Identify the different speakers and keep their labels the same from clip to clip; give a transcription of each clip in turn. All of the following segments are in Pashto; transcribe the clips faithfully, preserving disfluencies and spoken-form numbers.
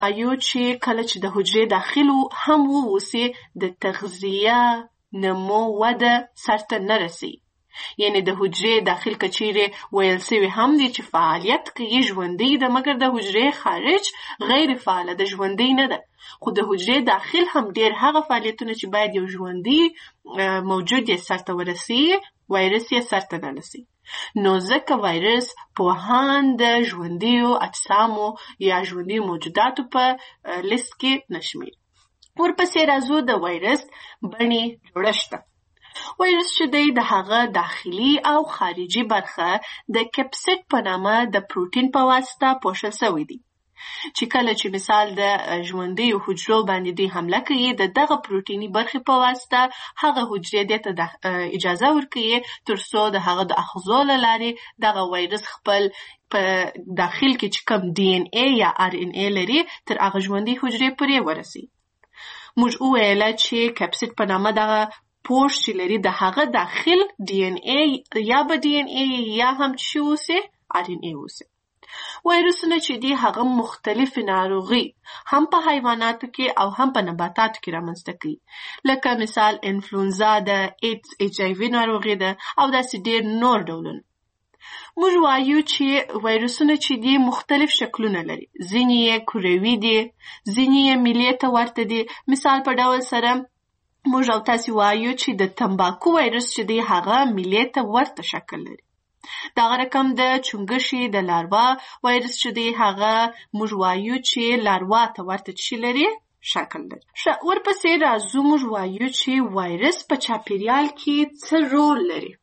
Speaker 1: وایو چې کله چې د حجرې داخل هم ووسي د تغذیه نمو وده سرته نه رسي. یعنی د حجرې داخل کچیرې ویل سوي هم دي چې فعالیت کوي ژوندی ده، مګر د حجرې خارج غیر فعاله ده، ژوندی نه ده. خو د حجرې داخل هم ډیر هغه فعالیتونه چې باید یو ژوندی موجود یې سرته ورسي، وایرس یې سرته نه رسي. نو ځکه وایرس پوهان د ژوندیو اجسامو یا ژوندیو موجوداتو په لیست کې نشمیر. ورپسې راځو د وایرس بڼې جوړښت. وایرس چې دی د هغه داخلي او خارجي برخه د کپسید په نامه د پروتین په واسطه پوښل شوی دی، چې کله چې مثال د ژوندیو حجرو باندې دی حمله کوي، د دغه پروتینی برخې په واسطه هغه حجرې دې ته اجازه ورکوي تر څو د هغه د اغزو له لارې دغه وایرس خپل په داخل کې چې کوم ډي ان ای یا ار ان ای لري تر هغه ژوندۍ حجرې پورې ورسي. موږ وویل چې کپسید په نامه دغه پوښ چې لري د هغه داخل ډي ان ای یا به ډي ان ای یا هم چې اوسي ار ان ای اوسي. وایرسونه چې دي هغه مختلف ناروغي هم په حیواناتو کې او هم په نباتاتو کې رامنځته کوي، لکه مثال انفلونزا ده، ایډز ایچ آی وی ناروغي ده او داسې ډیر نور ډولونه. موږ وایو چې وایرسونه چې دي مختلف شکلونه لري، ځینې یې کروي دي، ځینې یې میلې ته ورته دي. مثال په ډول سره موږ او تاسې وایو چې د تمباکو وایرس چې دی هغه میلې ته ورته شکل لري. دغه رقم د چونګښې د لاروا وایرس چې دی هغه موږ وایو چې لاروا ته ورته چی لري شکل لري. ورپسې راځو موږ وایو چې وایرس په چاپیریال کې څه رول لري.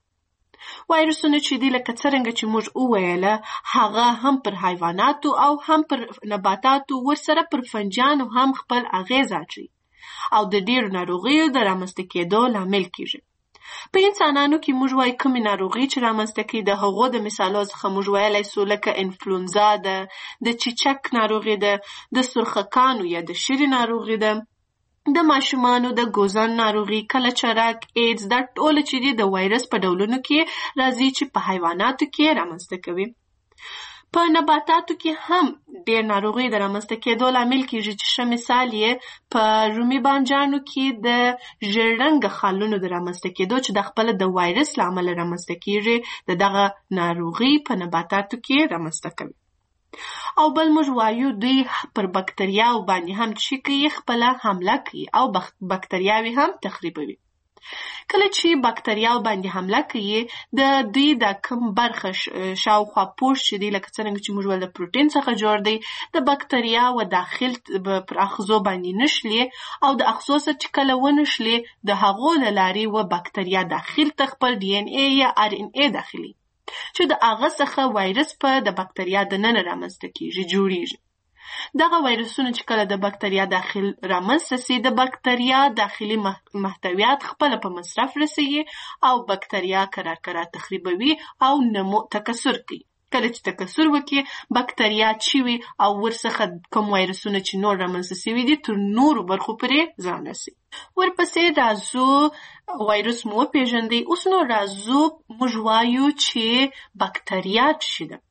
Speaker 1: وایرسونه چې دی لکه څرنګه چې موږ وویله هغه هم پر حیواناتو او هم پر نباتاتو ورسره پر فنجانو هم خپل اغیز اچوي او د ډیرو ناروغیو د رامنځته کېدو لامل کیږي. په انسانانو کې موږ وایو کومې ناروغي چې رامنځته کوي، د هغو د مثالو څخه موږ ویلی سو لکه انفلونزا ده، د چیچک ناروغي ده، د سرخکانو یا د شری ناروغي ده، د ماشومانو د ګوزن ناروغي، کلچرک، ایډز، دا ټول چې دي د وایرس په ډولونو کې راځي چې په حیواناتو کې رامنځته کوي. په نباتاتو کې هم ډېر ناروغي د رامنځته کېدو لامل کېږي چې ښه مثال یې په رومي بانجانو کې د ژیړ رنګه خالونو د رامنځته کېدو چې د خپله د وایرس له امله رامنځته کېږي د دغه ناروغي په نباتاتو کې رامنځته کوي. او بل موږ وایو دوی پر بکتریاو باندې هم چې کوي خپله حمله کوي او بکتریاوې هم تخریبوي. کله چې بکتریاو باندې حمله کوي د دوی د کوم برخه شاوخوا پوښ چې دی لکه څرنګه چې موږ ویل د پروتین څخه جوړ دی، د بکتریاو داخل پر اغزو باندې نشلي او د اغزو سره چې کله ونشلي د هغو له لارې و بکتریا داخل ته خپل ډي ان ای یا ار ان ای داخلي چې د هغه څخه وایرس په د بکتریا دننه رامنځته کېږي جوړیږي. دغه وایرسونه چې کله د بکتریا داخل رامنځته سي، د بکتریا داخلي محتویات خپله په مصرف رسوي او بکتریا کرار کرار تخریبوي او نمو تکثر کوي. کله چې تکثر وکړي بکتریا چوي او ورڅخه کوم وایرسونه چې نور رامنځته سوي دي تر نورو برخو پورې ځان رسي. ورپسې راځو وایرس مو وپېژندئ. اوس نو راځو موږ وایو چې بکتریا څه شي ده.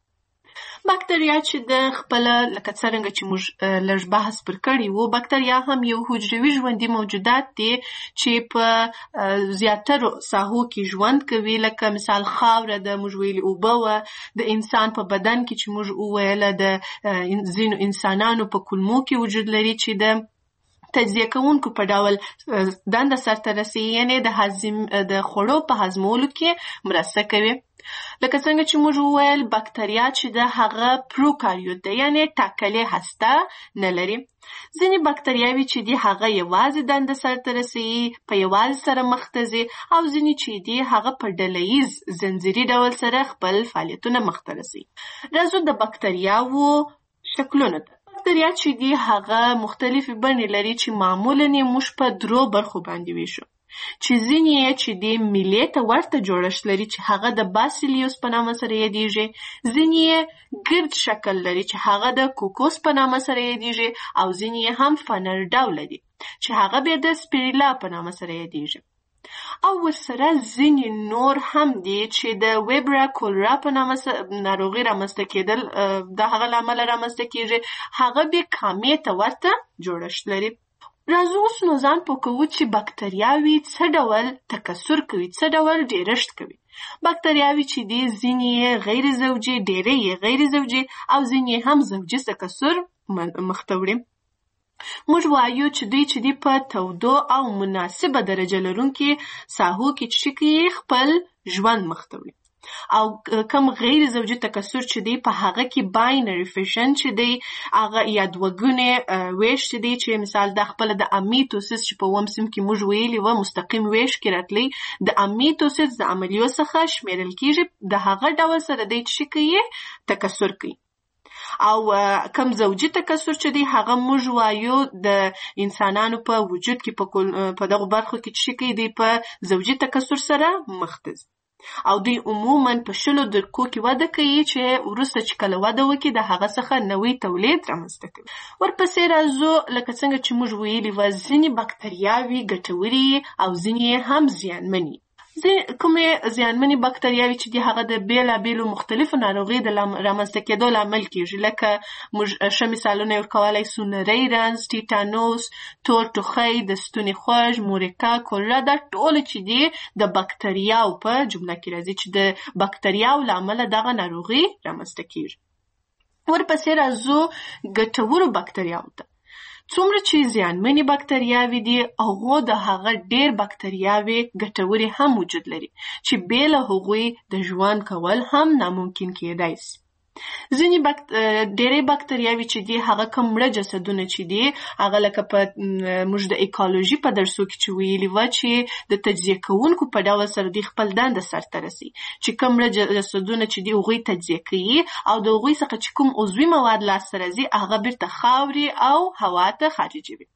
Speaker 1: بکتریا چې د خپله لکه څرنګه چې موږ لږ بحث پر کړی وو، بکتریا هم یو حجروي ژوندي موجودات دي چې په زیاترو ساحو کې ژوند کوي، لکه مثال خاوره ده، موږ ویلي اوبه وه، د انسان په بدن کې چې موږ وویله د ځینو انسانانو په کولمو کې وجود لري چې د تجزیه کوونکو په ډول دنده سرته رسوي، یعنې د هضم د خوړو په هضمولو کې مرسته کوي. لکه څنګه چې موږ وویل بکتریا چې د هغه پروکاریوت ده، یعنې ټاکلې هسته نه لري. ځینې بکتریاوې چې دي هغه یوازې دنده سرته رسوي، په یوازې سره مخ ته ځي، او ځینې چې دي هغه په ډله ییز زنځیري ډول سره خپل فعالیتونه مخ ته رسوي. راځو د بکتریاوو شکلونو ته. بکتریا چې دي هغه مختلفې بڼې لري چې معمولا یې موږ په درو برخو باندې ویشو، چې ځینې یې چې د میلې ته ورته جوړښت لري چې هغه د باسیلیوس په نامه سره یادیږي، ځینې یې ګرد شکل لري چې هغه د کوکوس په نامه سره یادیږي، او ځینې یې هم فنر ډوله دي چې هغه بیا د سپیریلا په نامه سره یادیږي. او ورسره ځینې نور هم دي چې د ویبرا کولرا په نامه ناروغي رامنځته کېدل د هغه له امله رامنځته کېږي. هغه بیا کامې ته ورته جوړښت لري. راځو اوس نو ځان پوه کوو چې بکتریاوې څه ډول تکثر کوي، څه ډول ډېرښت کوي. بکتریاوې چې دي ځینې یې غیر زوجي، ډېرې یې غیر زوجي او ځینې هم زوجي تکثر مخته وړي. موږ وایو چې دوی چې دي په تودو او مناسبه درجه لرونکي ساحو کې چې کوي خپل ژوند مخته وړي. او کم غیر زوجي تکثر چې دی په هغه کې باینري فیشن چې دی هغه یا دوګونې ویش چې دی چې مثال د خپل د امیتوسیس چې په اووم صنف کې موږ ویلي و مستقیم ویش کې راتلی د امیتوسیس د عملیو څخه شمیرل کېږي. د هغه ډول سره دی چې کوي تکثر کوي. او کم زوجي تکثر چې دی هغه موږ وایو د انسانانو په وجود کې په دغه برخو کې چې کوي دی په زوجي تکثر سره مختص. او دوی عموماً په شلو درکو کې وده کوي چې وروسته چې کله وده وکړي د هغه څخه نوی تولید رامنځته کوي. ورپسې راځو لکه څنګه چې موږ ویلي وه ځینې بکتریاوې ګټورې او ځینې هم زیانمنې. کومې زیانمنې بکتریاوې چې دي هغه د بېلابېلو مختلفو ناروغیو د رامنځته کېدو لامل کېږي. لکه موږ ښه مثالونه یې ورکولی سو نری رنځ، ټیټانوس، تور ټوخی، د ستوني خوږ، مورکه، کولرا، دا ټول چې دي د بکتریاو په جمله کې راځي چې د بکتریاو له امله دغه ناروغي رامنځته کېږي. ورپسې راځو ګټورو بکتریاو ته. څومره چې زیانمنې بکتریاوې دي هغو د هغه ډېر بکتریاوې ګټورې هم وجود لري چې بې له هغوی د ژوند کول هم ناممکن کېدای سي. ځینې ډېرې بکتریاوې چې دي هغه کوم مړه جسدونه چې دي هغه لکه په موږ د ایکالوژي په درسو کې چې ویلي وه چې د تجزیه کوونکو په ډول سره دوی خپل دنده سرته رسوي چې کوم مړه جسدونه چې دي هغوی تجزیه کوي او د هغوی څخه چې کوم عضوي مواد لاسته راځي هغه بیرته خاورې او هوا ته خارجوي.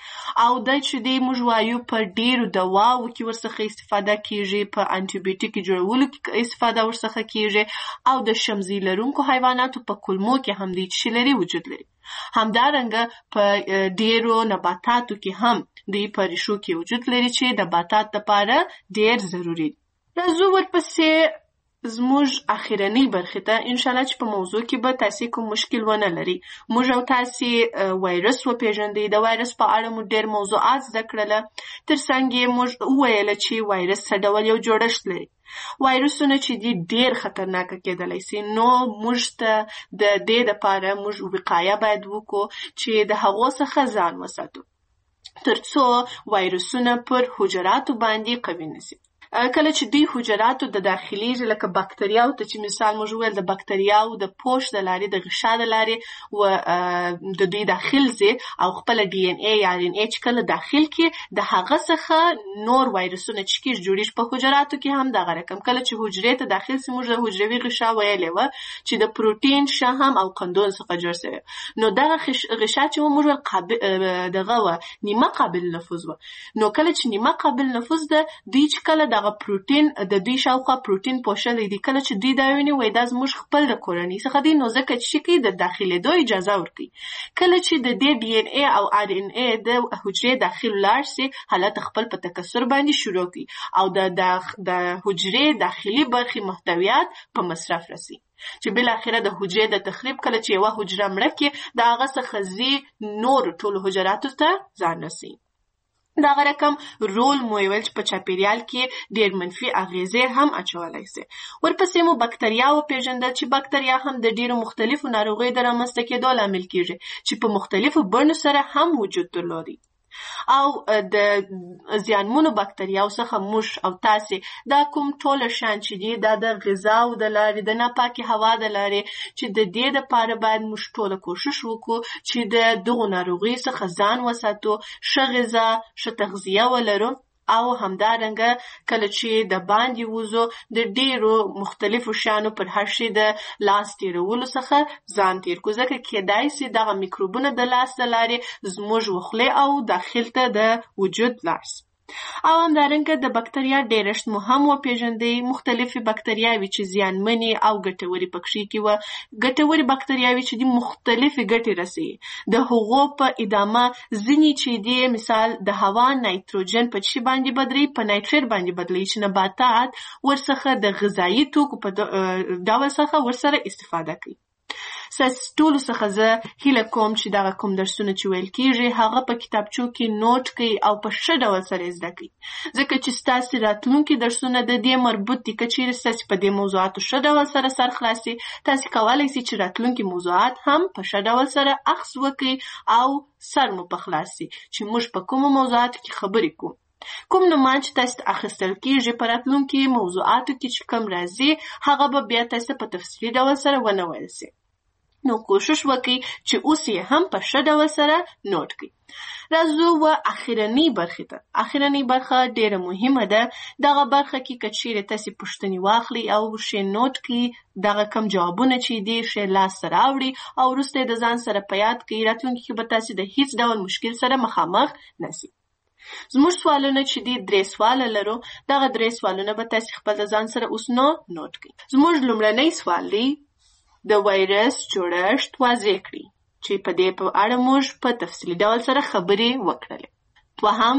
Speaker 1: او دا چې دی موږ وایو په ډیرو دواو کې ورڅخه استفاده کیږي، په انټي-بیوټیک جوړولو کې استفاده ورڅخه کیږي او د شمزي لرونکو حیواناتو په کولمو کې هم دی چې لري وجود لري. همدارنګه په ډیرو نباتاتو کې هم دی په ریښو کې وجود لري چې د نباتات لپاره ډیر ضروري. راځو ورپسې زموږ اخیرنۍ برخې ته انشاءالله چې په موضوع کې به تاسې کوم مشکل ونه لري. موږ او تاسې وایرس وپېژندئ، د وایرس په اړه مو ډېر موضوعات زده کړله، تر څنګ یې موږ وویله چې وایرس څه ډول یو جوړښت لري. وایرسونه چې دي ډېر خطرناکه کېدلی سي، نو موږ ته د دې دپاره موږ وقایه باید وکړو چې د هغو څخه ځان وساتو تر څو وایرسونه پر حجراتو باندې قوي نسي. کله چې دوی حجراتو د داخليږي لکه بکتریاو ته چې مثال موږ ویل د بکتریاو د پوش د لارې د غشا د لارې و د دوی داخل ځي او خپل ډي ان اي یا ار ان اي چې کله داخل کې د هغه څخه نور وایرسونه چې کېږي جوړیږي په حجراتو کې هم دغه رقم. کله چې حجرې ته داخل سي موږ د حجروي غشا ویلې وه چې د پروټین شهم او قندون څخه جوړ شوی، نو دغه غشا چې موږ دغه وه نیمه قابل نفوذ وه. نو کله چې نیمه قابل نفوذ ده دوی چې کله دغه پروټین د دوی شاوخوا پروټین پوښلی دي، کله چې دوی دا ویني وایي دا زموږ خپل د کورنۍ څخه دی، نو ځکه چې شي کوي د داخلېدو اجازه ورکوي. کله چې د دې ډي ان اي او ار ان اي د حجرې داخل لاړ سي حالت خپل په تکثر باندې شروع کوي او د د حجرې داخلي برخې محتویات په مصرف رسي چې بالاخره د حجرې د تخریب کله چې یوه حجره مړه کړي د هغه څخه ځي نور ټولو حجراتو ته ځان رسوي. دغه رقم رول مو ویل چې په چاپیریال کې ډېر منفي اغیزې هم اچولی سي. ورپسې مو بکتریا وپېژندل چې بکتریا هم د ډېرو مختلفو ناروغیو د رامنځته کېدو لامل کېږي چې په مختلفو بڼو سره هم وجود درلودي. او د زیانمنو بکتریاو څخه موږ او تاسې دا کوم ټوله شیان چې دي دا د غذاو د لارې د ناپاکې هوا د لارې چې د دې دپاره باید موږ ټوله کوشش وکړو چې د دغو ناروغیو څخه ځان وساتو، ښه غذا، ښه تغذیه ولرو او همدارنګه کله چې د باندې وځو د ډېرو مختلفو شیانو پر هر شي د لاس تېرولو څخه ځان تېر کړو، ځکه کېدای سي دغه میکروبونه د لاس د لارې زموږ وخولې او داخل ته د وجود لاړ سي. او همدارنګه د بکتریا ډېرښت مو هم وپېژندئ. مختلفې بکتریاوې چې زیانمنې او ګټورې پکښې کې وه. ګټورې بکتریاوې چې دي مختلفې ګټې رسوي. د هغو په ادامه ځینې چې دي مثال د هوا نایتروجن په څه باندې بدلوي؟ په نایتریت باندې بدلوي چې نباتات ورڅخه د غذایي توکو په ډول څخه ورسره استفاده کوي. ستاسو ټولو څخه زه هیله کوم چې دغه کوم درسونه چې ویل کېږي هغه په کتابچو کې نوټ کړئ او په ښه ډول سره یې زده کړئ، ځکه چې ستاسو راتلونکي درسونه د دې مربوط دي. که چیرې ستاسو په دې موضوعاتو ښه ډول سره سر خلاص شي، تاسو کولی شئ چې راتلونکي موضوعات هم په ښه ډول سره اخذ وکړئ او سر مو په خلاص شي چې موږ په کومو موضوعاتو کې خبرې کوو. کوم نومان چې تاسو ته اخیستل کېږي په راتلونکي موضوعاتو کې چې کوم راځي هغه به بیا تاسو په تفصیلي ډول سره ونه ویل شي. نو کوشش وکړئ چې اوس یې هم په ښه ډول سره نوٹ کړئ. راځو و اخرنۍ برخې ته. اخرنۍ برخه ډېره مهمه ده. دغه برخه کې که چیرې تاسې پوښتنې واخلئ او ښې نوٹ کړئ، دغه کم جوابونه چې دي ښې لاسته راوړئ او وروسته یې د ځان سره په یاد کړئ، راتلونکي کې به تاسې د هیڅ ډول مشکل سره مخامخ نه شئ. زموږ سوالونه چې دي درې سواله لرو. دغه درې سوالونه به تاسې خپل د ځان سره اوس نو نوٹ کړئ. زموږ لومړنی سوال دی د وایرس جوړښت واضح کړي چې په دې په اړه موږ په تفصیلي ډول سره خبرې وکړلې. دوهم،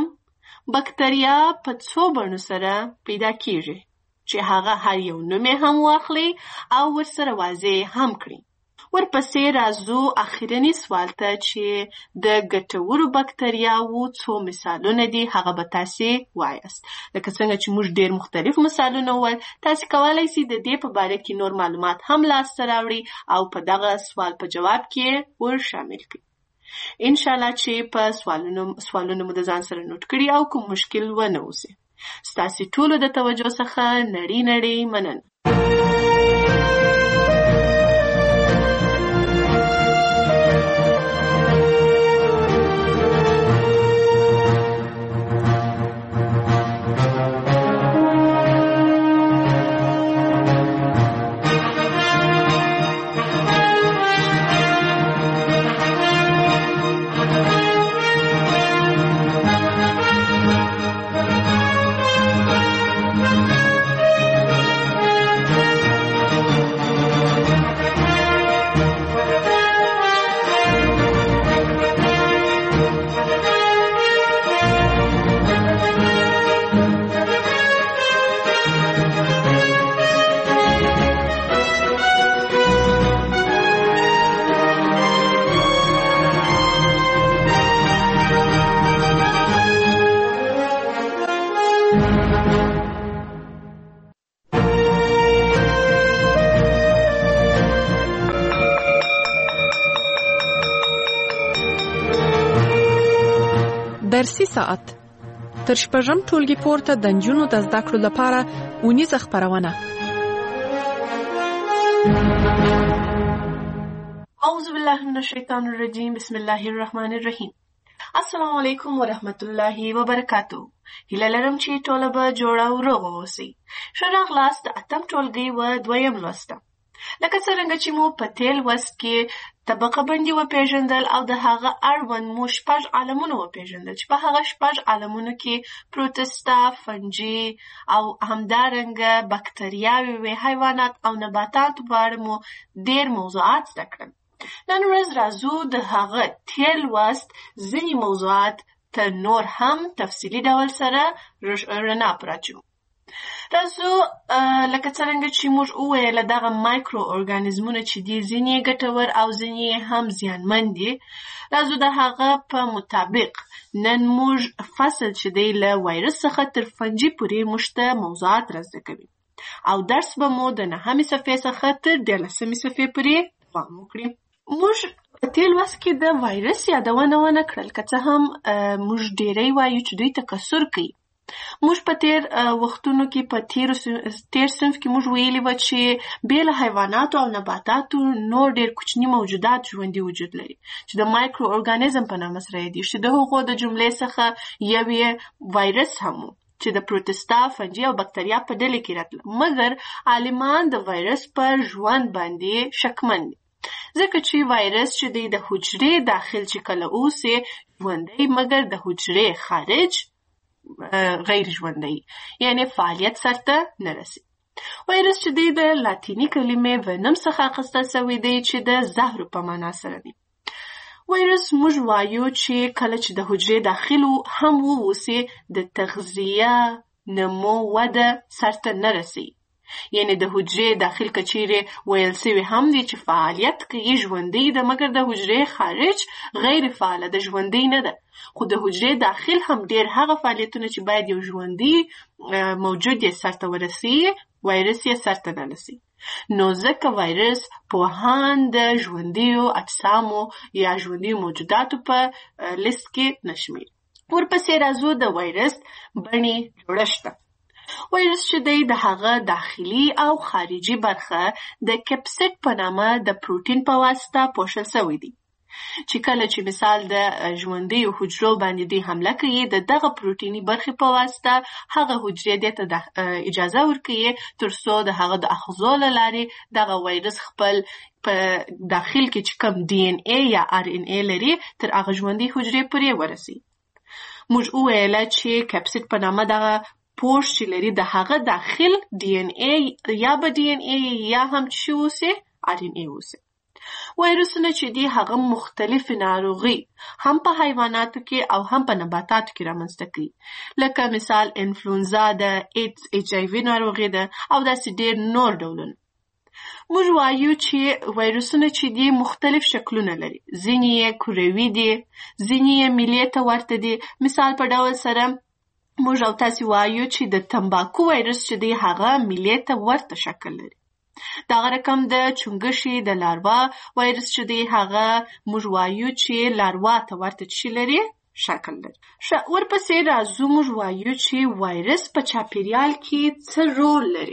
Speaker 1: بکتریا په څو بڼو سره پیدا کیږي چې هغه هر یو نوم یې هم واخلي او ورسره واضح هم کړي. ورپسې راځو اخرني سوال ته چې د ګټورو بکتریاوو څو مثالونه دي هغه به تاسې وایاست. لکه څنګه چې موږ ډېر مختلف مثالونه وویل، تاسې کولی شئ د دې په باره کې نور معلومات هم لاسته راوړئ او په دغه سوال په جواب کې ور شامل کړئ. انشاءالله چې په سوالونو سوالونه مو د ځان سره نوٹ کړي او کوم مشکل ونه اوسي. ستاسې ټولو د توجه څخه نړۍ نړۍ مننه.
Speaker 2: درسي ساعت تر شپږم ټولګي پورته د نجونو د زده کړو لپاره اونیزه خپرونه.
Speaker 1: اعوذ بالله من الشیطان الرجیم. بسم الله الرحمن الرحیم. السلام علیکم ورحمت الله وبرکاتو. هیله لرم چې ټوله به جوړه او روغه اوسئ. ښه راغلاست د اتم ټولګي و دویم لوست ته. لکه څرنګه چې مو په تېر لوست کې طبقه بندي وپېژندل او د هغه اړوند مو شپږ عالمونه وپېژندل چې په هغه شپږ عالمونو کې پروتستا، فنجي او همدارنګه بکتریاوې وې، حیوانات او نباتاتو په اړه مو ډېر موضوعات زده کړل. نن ورځ راځو د هغه تېر لوست ځینې موضوعات ته نور هم تفصیلي ډول سره رڼا پراچو. راځو لکه څرنګه چې موږ وویل دغه مایکرو ارګانیزمونه چې دي ځینې ګټور او ځینې هم زیانمن دي. راځو د هغه په مطابق نن موږ فصل چې دی له وایرس څخه تر فنجي پورې موږ ته موضوعات را زده کوي او درس به مو د نهمې صفحې څخه تر دیارلسمې صفحې پورې دوام وکړي. موږ په تېر لوست کې د وایرس یادونه ونه کړل، که څه هم موږ ډېری وایو چې دوی تکثر کوي. موږ په تېر وختونو کې په تېر صنف کې موږ ویلي وو چې بې له حیواناتو او نباتاتو نور ډېر کوچني موجودات ژوندي وجود لري چې د مایکرو ارګانیزم په نامه سره یادېږي، چې د هغو د جملې څخه یو یې وایرس هم و چې د پروتستا، فنجي او بکتریا په ډلې کې راتله. مګر عالمان د وایرس پر ژوند باندې شکمن دي، ځکه چې وایرس چې دی د حجرې داخل چې کله اوسي ژوندی، مګر د حجرې خارج غیر ژوندی یعنی فعالیت سرته نه رسي. وایرس چې دی د لاتینی کلمې ونم څخه اخیستل شوی دی چې د زهر په معنا سره دی. وایرس موږ وایو چې کله چې د حجرې داخل هم ووسي د تغذیه نمو وده سرته نه رسي. یعنی د حجرې داخل کچیرې ویل سوي هم دي چې فعالیت کوي ژوندی ده، مګر د حجرې خارج غیر فعاله ده، ژوندی نه ده. خو د حجرې داخل هم ډیر هغه فعالیتونه چې باید یو ژوندی موجود یې سرته ورسي، وایرس یې سرته نه رسي. نو ځکه وایرس پوهان د ژوندیو اجسامو یا ژوندیو موجوداتو په لیست کې نشمیر. ورپسې راځو د وایرس بڼې جوړښت. وایرس چې دی د هغه داخلي او خارجي برخه د کپسید په نامه د پروتین په واسطه پوښل شوی دی، چې کله چې مثال د ژوندیو حجرو باندې دی حمله کوي، د دغه پروتینی برخې په واسطه هغه حجرې دې ته اجازه ورکوي تر څو د هغه د اغزو له لارې دغه وایرس خپل په داخل کې چې کوم ډي ان اي یا ار ان اي لري تر هغه ژوندۍ حجرې پورې ورسي. موږ وویل چې کپسید په نامه دغه پوښ چې لري د هغه داخل ډي ان اي یا به ډي ان اي یا هم چې اوسي ار ان اي اوسي. وایرسونه چې دي هغه مختلف ناروغي هم په حیواناتو کې او هم په نباتاتو کې رامنځته کوي، لکه مثال انفلونزا ده، ایډز ایچ آی وي ناروغي ده او داسې ډیر نور ډولونه. موږ وایو چې وایرسونه چې دي مختلف شکلونه لري، ځینې یې کروي دي، ځینې یې میلې ته ورته دي. مثال په ډول سره موږ او تاسې وایو چې د تمباکو وایرس چې دی هغه میلې ته ورته شکل لري. دغه رقم د چونګښې د لاروا وایرس چې دی هغه موږ وایو چې لاروا ته ورته شي لري شکل لري. ورپسې راځو موږ وایو چې وایرس په چاپیریال کې څه رول لري.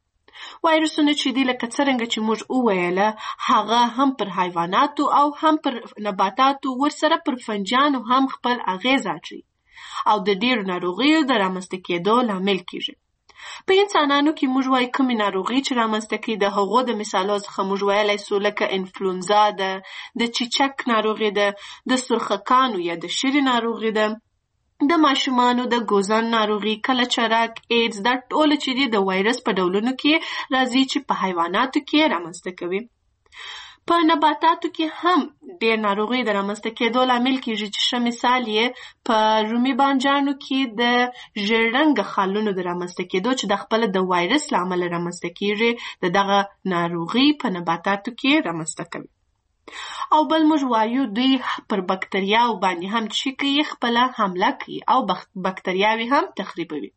Speaker 1: وایرسونه چې دی لکه څرنګه چې موږ وویله هغه هم پر حیواناتو او هم پر نباتاتو ورسره پر فنجانو هم خپل اغیز اچوي او د ډیرو ناروغیو د رامنځته کېدو لامل کیږي. په انسانانو کې موږ وایو کومې ناروغي چې رامنځته کوي، د هغو د مثالو څخه موږ ویلی سو لکه انفلونزا ده، د چیچک ناروغي ده، د سرخکانو یا د شري ناروغي ده، د ماشومانو د ګوزن ناروغي، کلچرک، ایډز، دا ټول چې دي د وایرس په ډولونو کې راځي چې په حیواناتو کې رامنځته کوي. په نباتاتو کې هم ډېر ناروغي د رامنځته کېدو لامل کېږي چې ښه مثال یې په رومي بانجانو کې د ژیړ رنګه خالونو د رامنځته کېدو چې د خپله د وایرس له امله رامنځته کېږي د دغه ناروغي په نباتاتو کې رامنځته کوي. او بل موږ وایو دوی پر بکتریاو باندې هم چې کوي خپله حمله کوي او بکتریاوې هم تخریبوي.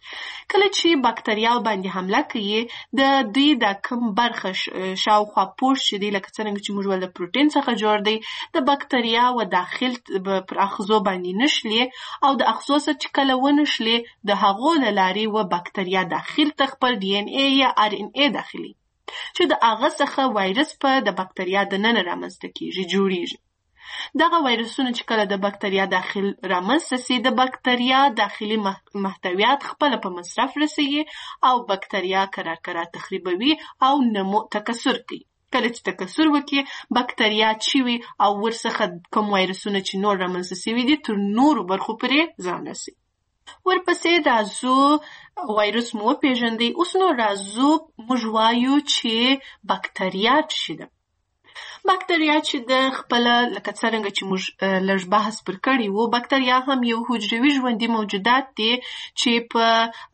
Speaker 1: کله چې بکتریاو باندې حمله کوي د دوی د کم برخه شاوخوا پوښ چې دی لکه څرنګه چې موږ ول د پروتین څخه جوړ دی، د بکتریا و داخل پر اغزو باندې نشلي او د اغزو څخه چې کله ونشلي د هغو له لارې و بکتریا داخل ته خپل ډي ان اي یا ار ان اي داخلي چې د هغه څخه وایرس په د بکتریا دننه رامنځته کیږي جوړیږي. دغه وایرسونه چې کله د بکتریا داخل رامنځته سي د بکتریا داخلي محتویات خپل په مصرف رسیږي او بکتریا کرار کرار تخریبوي او نمو تکثر کوي. کله چې تکثر وکړي بکتریا چوي او ورڅخه کوم وایرسونه چې نور رامنځته سوي دي تر نورو برخو پورې ځان رسي. ورپسې راځو وایرس مو پیژندي. اوس نو راځو موږ وایو چې بکتریا څه ده. بکتریا چې د خپل لکه څرنګه چې موږ لږ بحث پر کړی وو، بکتریا هم یو حجروي ژوندي موجودات دي چې په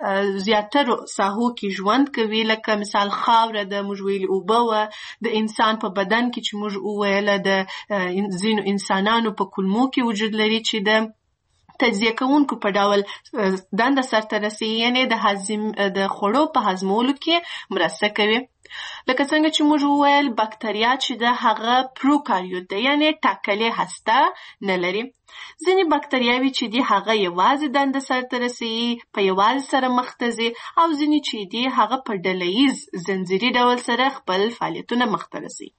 Speaker 1: زیاترو ساحو کې ژوند کوي، لکه مثال خاوره د موږ ویلي اوبه وه، د انسان په بدن کې چې موږ وویله د ځینو انسانانو په کولمو کې وجود لري چې د تجزیه کوونکو په ډول دنده سرته رسوي، یعنې د هضم د خوړو په هضمولو کې مرسته کوي. لکه څنګه چې موږ وویل بکتریا چې د هغه پروکاریوت ده، یعنې ټاکلې هسته نه لري. ځینې بکتریاوې چې دي هغه یوازې دنده سرته رسوي، په یوازې سره مخ ته ځي، او ځینې چې دي هغه په ډلهییز زنځیري ډول سره خپل فعالیتونه مخ ته رسوي.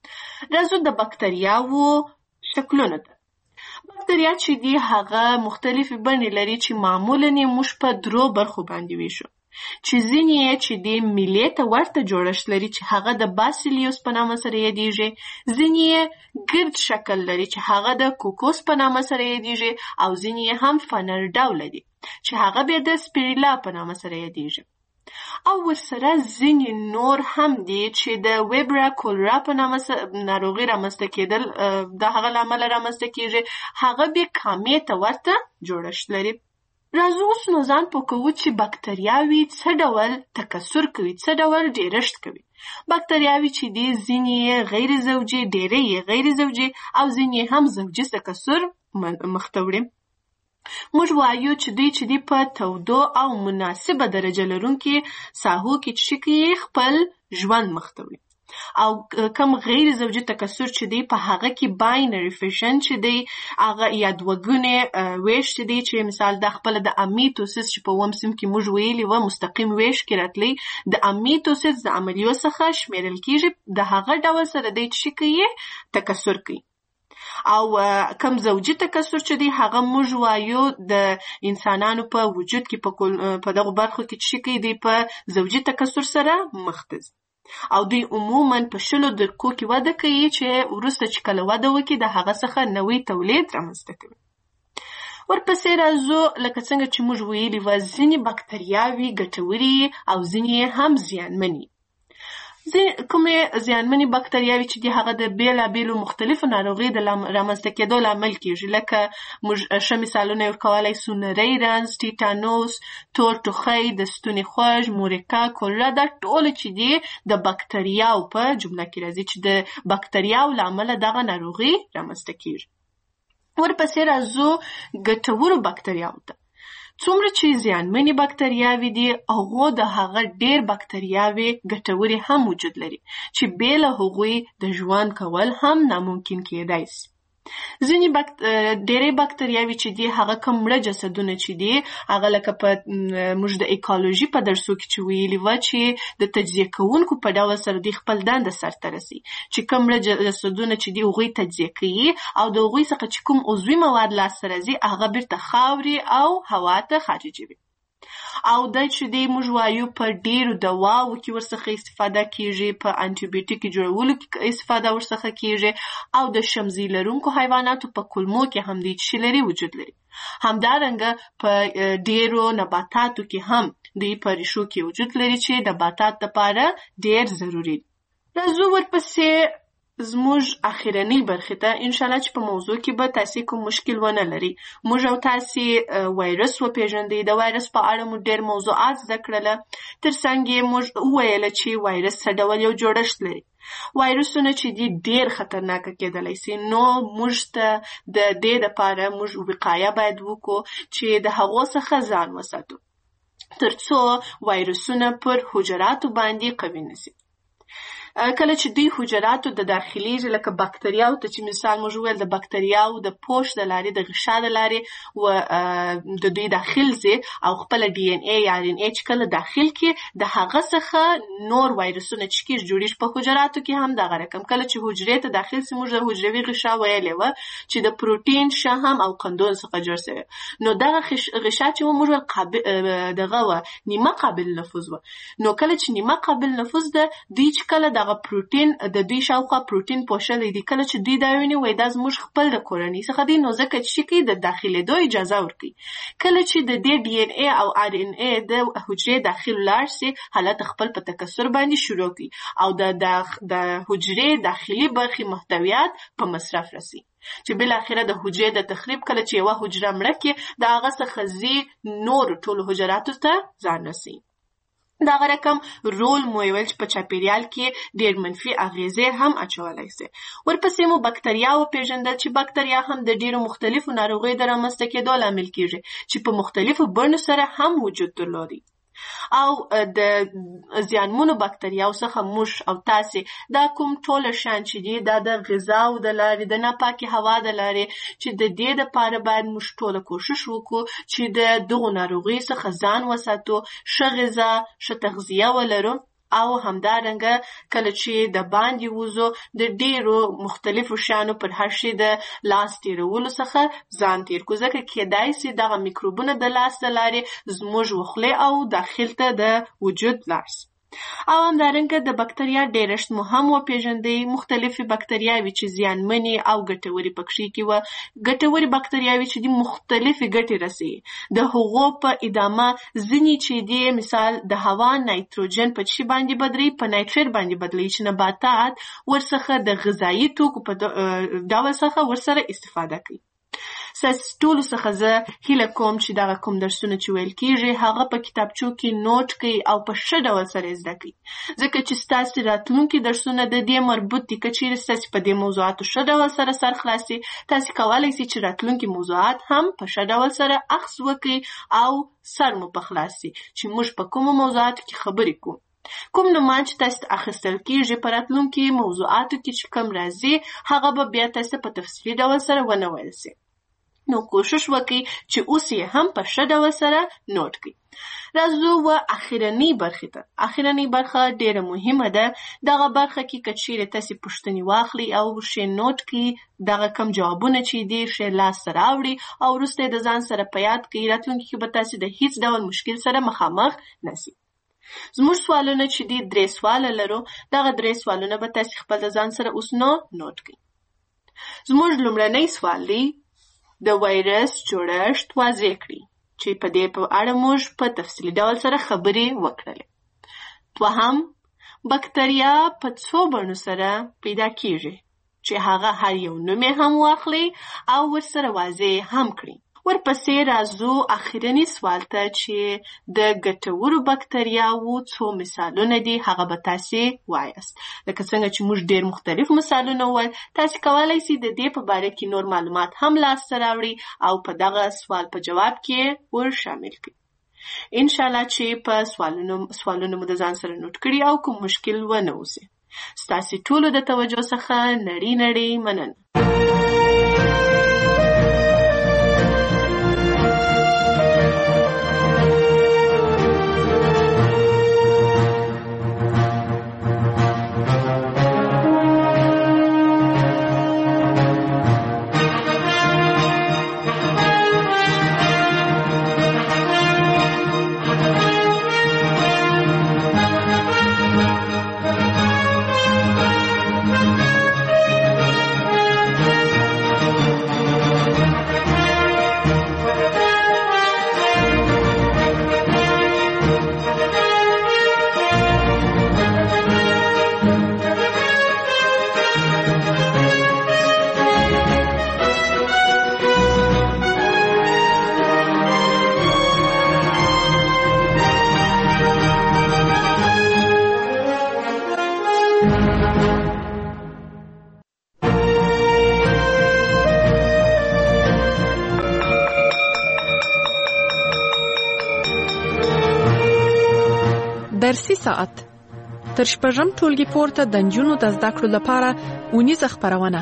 Speaker 1: راځو د بکتریاوو شکلونو ته. بکتریا چې دي هغه مختلفې بڼې لري چې معمولاً یې موږ په درو برخو باندې ویشو، چې ځینې یې چې د میلې ته ورته جوړښت لري چې هغه د باسیلیوس په نامه سره یادیږي، ځینې یې ګرد شکل لري چې هغه د کوکوس په نامه سره یادیږي، او ځینې یې هم فنر ډوله دي چې هغه بیا د سپیریلا په نامه سره یادیږي. او ورسره ځینې نور هم دي چې د ویبرا کولرا په نامه ناروغي رامنځته کېدل د هغه له امله رامنځته کېږي. هغه بیا کامې ته ورته جوړښت لري. راځو اوس نو ځان پوه کوو چې بکتریاوې څه ډول تکثر کوي، څه ډول ډېرښت کوي. بکتریاوې چې دي ځینې یې غیر زوجي، ډېری یې غیر زوجي او ځینې هم زوجي تکثر مخته وړي. موږ وایو چې دوی چې دي په تودو او مناسبه درجه لرونکي ساحو کې چې کوي خپل ژوند مخته وړي. او کم غیر زوجي تکثر چې دی په هغه کې باینري فیشن چې دی هغه یا دوګونې ویش چې دی چې مثال د خپل د امیتوسیس چې په اووم صنف کې موږ ویلي و مستقیم ویش کې راتلی د امیتوسیس د عملیو څخه شمیرل کیږي. د هغه ډول سره دی چې کوي تکثر کوي. او کم زوجي تکثر چې دی هغه موږ وایو د انسانانو په وجود کې په دغه برخو کې چې کوي دی په زوجي تکثر سره مختص. او دوی عموماً په شلو درکو کې وده کوي چې وروسته چې کله وده وکړي د هغه څخه نوی تولید رامنځته کوي. ورپسې راځو لکه څنګه چې موږ ویلي وه ځینې بکتریاوې ګټورې او ځینې هم زیانمنې. کومې زیانمنې بکتریاوې چې دي هغه د بېلابېلو مختلفو ناروغیو د رامنځته کېدو لامل کېږي. لکه موږ ښه مثالونه یې ورکولی سو نری رنځ، ټیټانوس، تور ټوخی، د ستوني خوږ، مورکه، کولرا، دا ټول چې دي د بکتریاو په جمله کې راځي چې د بکتریاو له امله دغه ناروغي رامنځته کېږي. ورپسې راځو ګټورو بکتریاو ته. څومره چې زیانمنې بکتریاوې دي هغو د هغه ډېر بکتریاوې ګټورې هم وجود لري چې بې له هغوی د ژوند کول هم ناممکن کېدای سي. ځینې بکت... ډېرې بکتریاوې چې دي هغه کوم مړه جسدونه چې دي هغه لکه په موږ د ایکالوژي په درسو کې چې ویلي وه چې د تجزیه کوونکو په ډول سره دوی خپل دنده سرته رسي چې کوم مړه جسدونه چې دي هغوی تجزیه کوي او د هغوی څخه چې کوم عضوي مواد لاسته راځي هغه بیرته خاورې او هوا ته خارجوي. او دا چې دی موږ وایو په ډیرو دواو کې ورڅخه استفاده کیږي، په انټي جوړولو کې استفاده ورڅخه کیږي او د شمزي لرونکو حیواناتو په کولمو کې هم دې چې لري وجود لري. همدارنګه په ډیرو نباتاتو کې هم دې په ریښو کې وجود لري چې د نباتات لپاره ډیر ضروري. راځو ورپسې زموږ اخیرنۍ برخې ته ان شاء الله چې په موضوع کې به تاسې کوم مشکل ونه لري. موږ او تاسې وایرس وپېژندئ، د وایرس په اړه مو ډېر موضوعات زده کړله، تر څنګ یې موږ وویله چې وایرس څه ډول یو جوړښت لري. وایرسونه چې دي ډېر خطرناکه کېدلی سي، نو موږ ته د دې دپاره موږ وقایه باید وکړو چې د هغو څخه ځان وساتو تر څو وایرسونه پر حجراتو باندې قوي نسي. کله چې دوی حجراتو د داخليږي لکه بکتریاو ته چې مثال موږ ویل د بکتریاو د پوش د لارې د غشا د لارې و د دوی داخل ځي او خپل ډي ان اي یا ار ان اي چې کله داخل کې د هغه څخه نور وایرسونه چې کېږي جوړیږي په حجراتو کې هم دغه رقم. کله چې حجرې ته داخل سي موږ د حجروي غشا ویلې وه چې د پروتین شهم او قندون څخه جوړ شوی، نو دغه غشا چې موږ قابل دغه وه نیمه قابل نفوذ وه. نو کله چې نیمه قابل نفوذ ده دوی چې کله دغه پروتین د دوی شاوخوا پروتین پوښلی دي، کله چې دوی دا ویني وایي دا زموږ خپل د کورنۍ څخه دی، نو ځکه چې شي کوي د داخلېدو اجازه ورکوي. کله چې د دې ډي ان اي او ار ان اي د حجرې داخل لاړ سي حالت خپل په تکثر باندې شروع کوي او د د حجرې داخلي برخې محتویات په مصرف رسي چې بالاخره د حجرې د تخریب کله چې یوه حجره مړه کړي د هغه څخه ځي نور ټولو حجراتو ته ځان رسي. دغه رقم رول مو ویل چې په چاپیریال کې ډېر منفي اغیزې هم اچولی سي. ورپسې مو بکتریا وپېژندل چې بکتریا هم د ډېرو مختلفو ناروغیو د رامنځته کېدو لامل کېږي چې په مختلفو بڼو سره هم وجود درلودي. او د زیانمنو بکتریاو څخه موږ او تاسې دا کوم ټوله شیان چې دي دا د غذاو د لارې د ناپاکې هوا د لارې چې د دې دپاره باید موږ ټوله کوشش وکړو چې د دغو ناروغیو څخه ځان وساتو، ښه غذا، ښه تغذیه ولرو او همدارنګه کله چې د باندې وځو د ډیرو مختلفو شیانو پر هر شي د لاس تیرولو څخه ځان تیر کړو، ځکه کېدای سي دغه میکروبونه د لاس د لارې زموږ وخولې او داخل ته د وجود لاړ سي. او همدارنګه د بکتریا ډېرښت مو هم وپېژندئ. مختلفې بکتریاوې چې زیانمنې او ګټورې پکښې کې وه. ګټورې بکتریاوې چې دي مختلفې ګټې رسوي. د هغو په ادامه ځینې چې دي مثال د هوا نایتروجن په څه باندې بدلوي؟ په نایتریت باندې بدلوي چې نباتات ورڅخه د غذایي توکو په ډول څخه ورسره استفاده کوي. ستاسې ټولو څخه زه هیله کوم چې دغه کوم درسونه چې ویل کېږي هغه په کتابچو کې نوټ کړئ او په ښه ډول سره یې زده کړئ، ځکه چې ستاسې راتلونکي درسونه د دې مربوط دي. که چیرې ستاسې په دې موضوعاتو ښه ډول سره سر خلاصي، تاسې کولی شئ چې راتلونکي موضوعات هم په ښه ډول سره اخذ وکړئ او سر مو په خلاص شي چې موږ په کومو موضوعاتو کې خبرې کوو. کوم نومان چې تاسو ته اخیستل کېږي په راتلونکي موضوعاتو کې چې کوم راځي هغه به بیا تاسو په تفصیلي ډول سره ونه ویل شي. نو کوشش وکړئ چې اوس یې هم په ښه ډول سره نوٹ کړئ. راځو و اخرنۍ برخې ته. اخرنۍ برخه ډېره مهمه ده. دغه برخه کې که چیرې تاسې پوښتنې واخلئ او ښې نوٹ کړئ، دغه کم جوابونه چې دي ښې لاسته راوړئ او وروسته یې د ځان سره په یاد کړئ، راتلونکي کې به تاسې د هیڅ ډول مشکل سره مخامخ نه شئ. زموږ سوالونه چې دي درې سواله لرو. دغه درې سوالونه به تاسې خپل د ځان سره اوس نو نوٹ کړئ. زموږ لومړنی سوال دی د وایرس جوړښت واضح کړئ چې په دې په اړه موږ په تفصیلي ډول سره خبرې وکړلې. دوهم، بکتریا په څو بڼو سره پیدا کیږي چې هغه هر یو نوم یې هم واخلئ او ورسره واضح هم کړئ. ورپسې راځو اخرني سوال ته چې د ګټورو بکتریاوو څو مثالونه دي هغه به تاسې وایاست. لکه څنګه چې موږ ډېر مختلف مثالونه وویل، تاسې کولی شئ د دې په باره کې نور معلومات هم لاسته راوړئ او په دغه سوال په جواب کې ور شامل کړئ. انشاءالله چې په سوالونو سوالونه مو د ځان سره نوٹ کړي او کوم مشکل ونه اوسي. ستاسې ټولو د توجه څخه نړۍ نړۍ مننه.
Speaker 2: درسي ساعت تر شپږم ټولګي پورته د نجونو د زده کړو لپاره اونیزه خپرونه.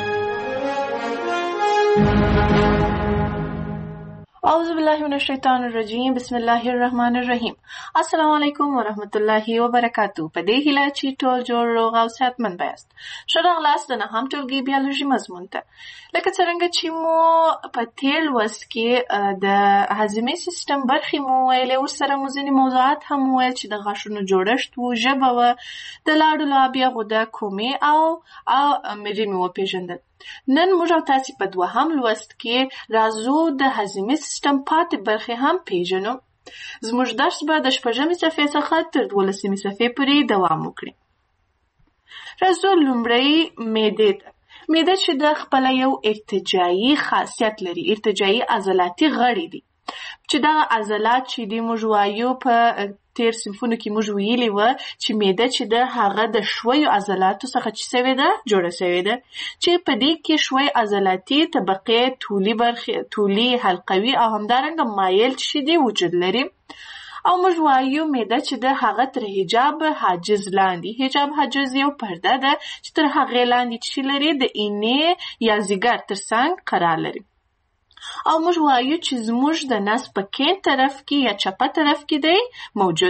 Speaker 1: اعوذ بالله من الشیطان الرجیم. بسم الله الرحمن الرحیم. السلام علیکم ورحمت الله وبرکاتو. په دې هیله چې ټول جوړ روغ او صحتمند یاست. ښه راغلاست د نهم ټولګي بیولوژي مضمون ته. لکه څرنګه چې مو په تېر لوست کې د هاضمې سیستم برخې مو ویلې، ورسره مو ځینې موضوعات هم وویل چې د غاښونو جوړښت و، ژبه وه، د لاړو لابیا غده، کومې او او مری مې وپېژندل. نن موږ او تاسې په دوهم لوست کې راځو د هاضمې سیستم پاتې برخې هم پیژنو. زموږ درس به د شپږمې صفحې څخه تر دولسمې صفحې پورې دوام وکړي. راځو لومړی معدې ته. معده چې د خپله یو ارتجاعي خاصیت لري، ارتجاعي عضلاتي غړي دي چې دغه عضلات چې دي موږ وایو په تیر صنفونو کې موږ ویلي وه چې معده چې ده هغه د شویو عضلاتو څخه چې سوې ده جوړه سوې ده، چې په دې کې شوی عضلاتي طبقې، طولي برخې، طولي، حلقوي او همدارنګه مایل چې دي وجود لري. او موږ وایو معده چې ده هغه تر حجاب حاجز لاندې، حجاب حاجز یو پرده ده چې تر هغې لاندې چې لري د اینې یا ځیګر تر څنګ قرار لري. او موږ وایو چې زموږ د نس په کیڼ طرف کې یا چپه طرف کې دی موجود دی.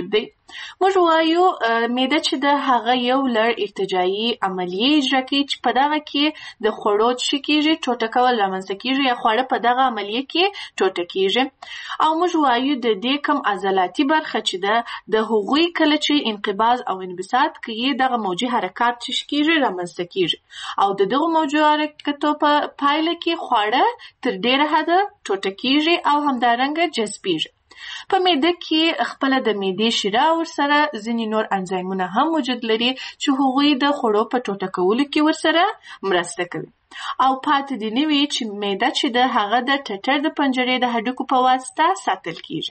Speaker 1: موږ وایو معده چې د هغه یو لړ ارتجاعي عملیې اجرا کوي چې په دغه کې د خوړو څه کېږي ټوټه کول رامنځته کېږي یا خواړه په دغه عملیې کې ټوټه کېږي او موږ وایو د دې کوم عضلاتي برخه چې ده د هغوی کله چې انقباض او انبساط کوي دغه موجي حرکات چې کېږي رامنځته کېږي او د دغه موجي حرکتو په پایله کې خواړه تر ډېره حده ټوټه کېږي او همدارنګه جذبېږي. په معده کې خپل د معدې شیره ورسره ځینې نور انزایمونه هم وجود لري چې هغوی د خوړو په ټوټه کولو کې ورسره مرسته کوي او پاتې دې نه وي چې معده چې د هغه د ټټر د پنجرې د هډوکو په واسطه ساتل کېږي.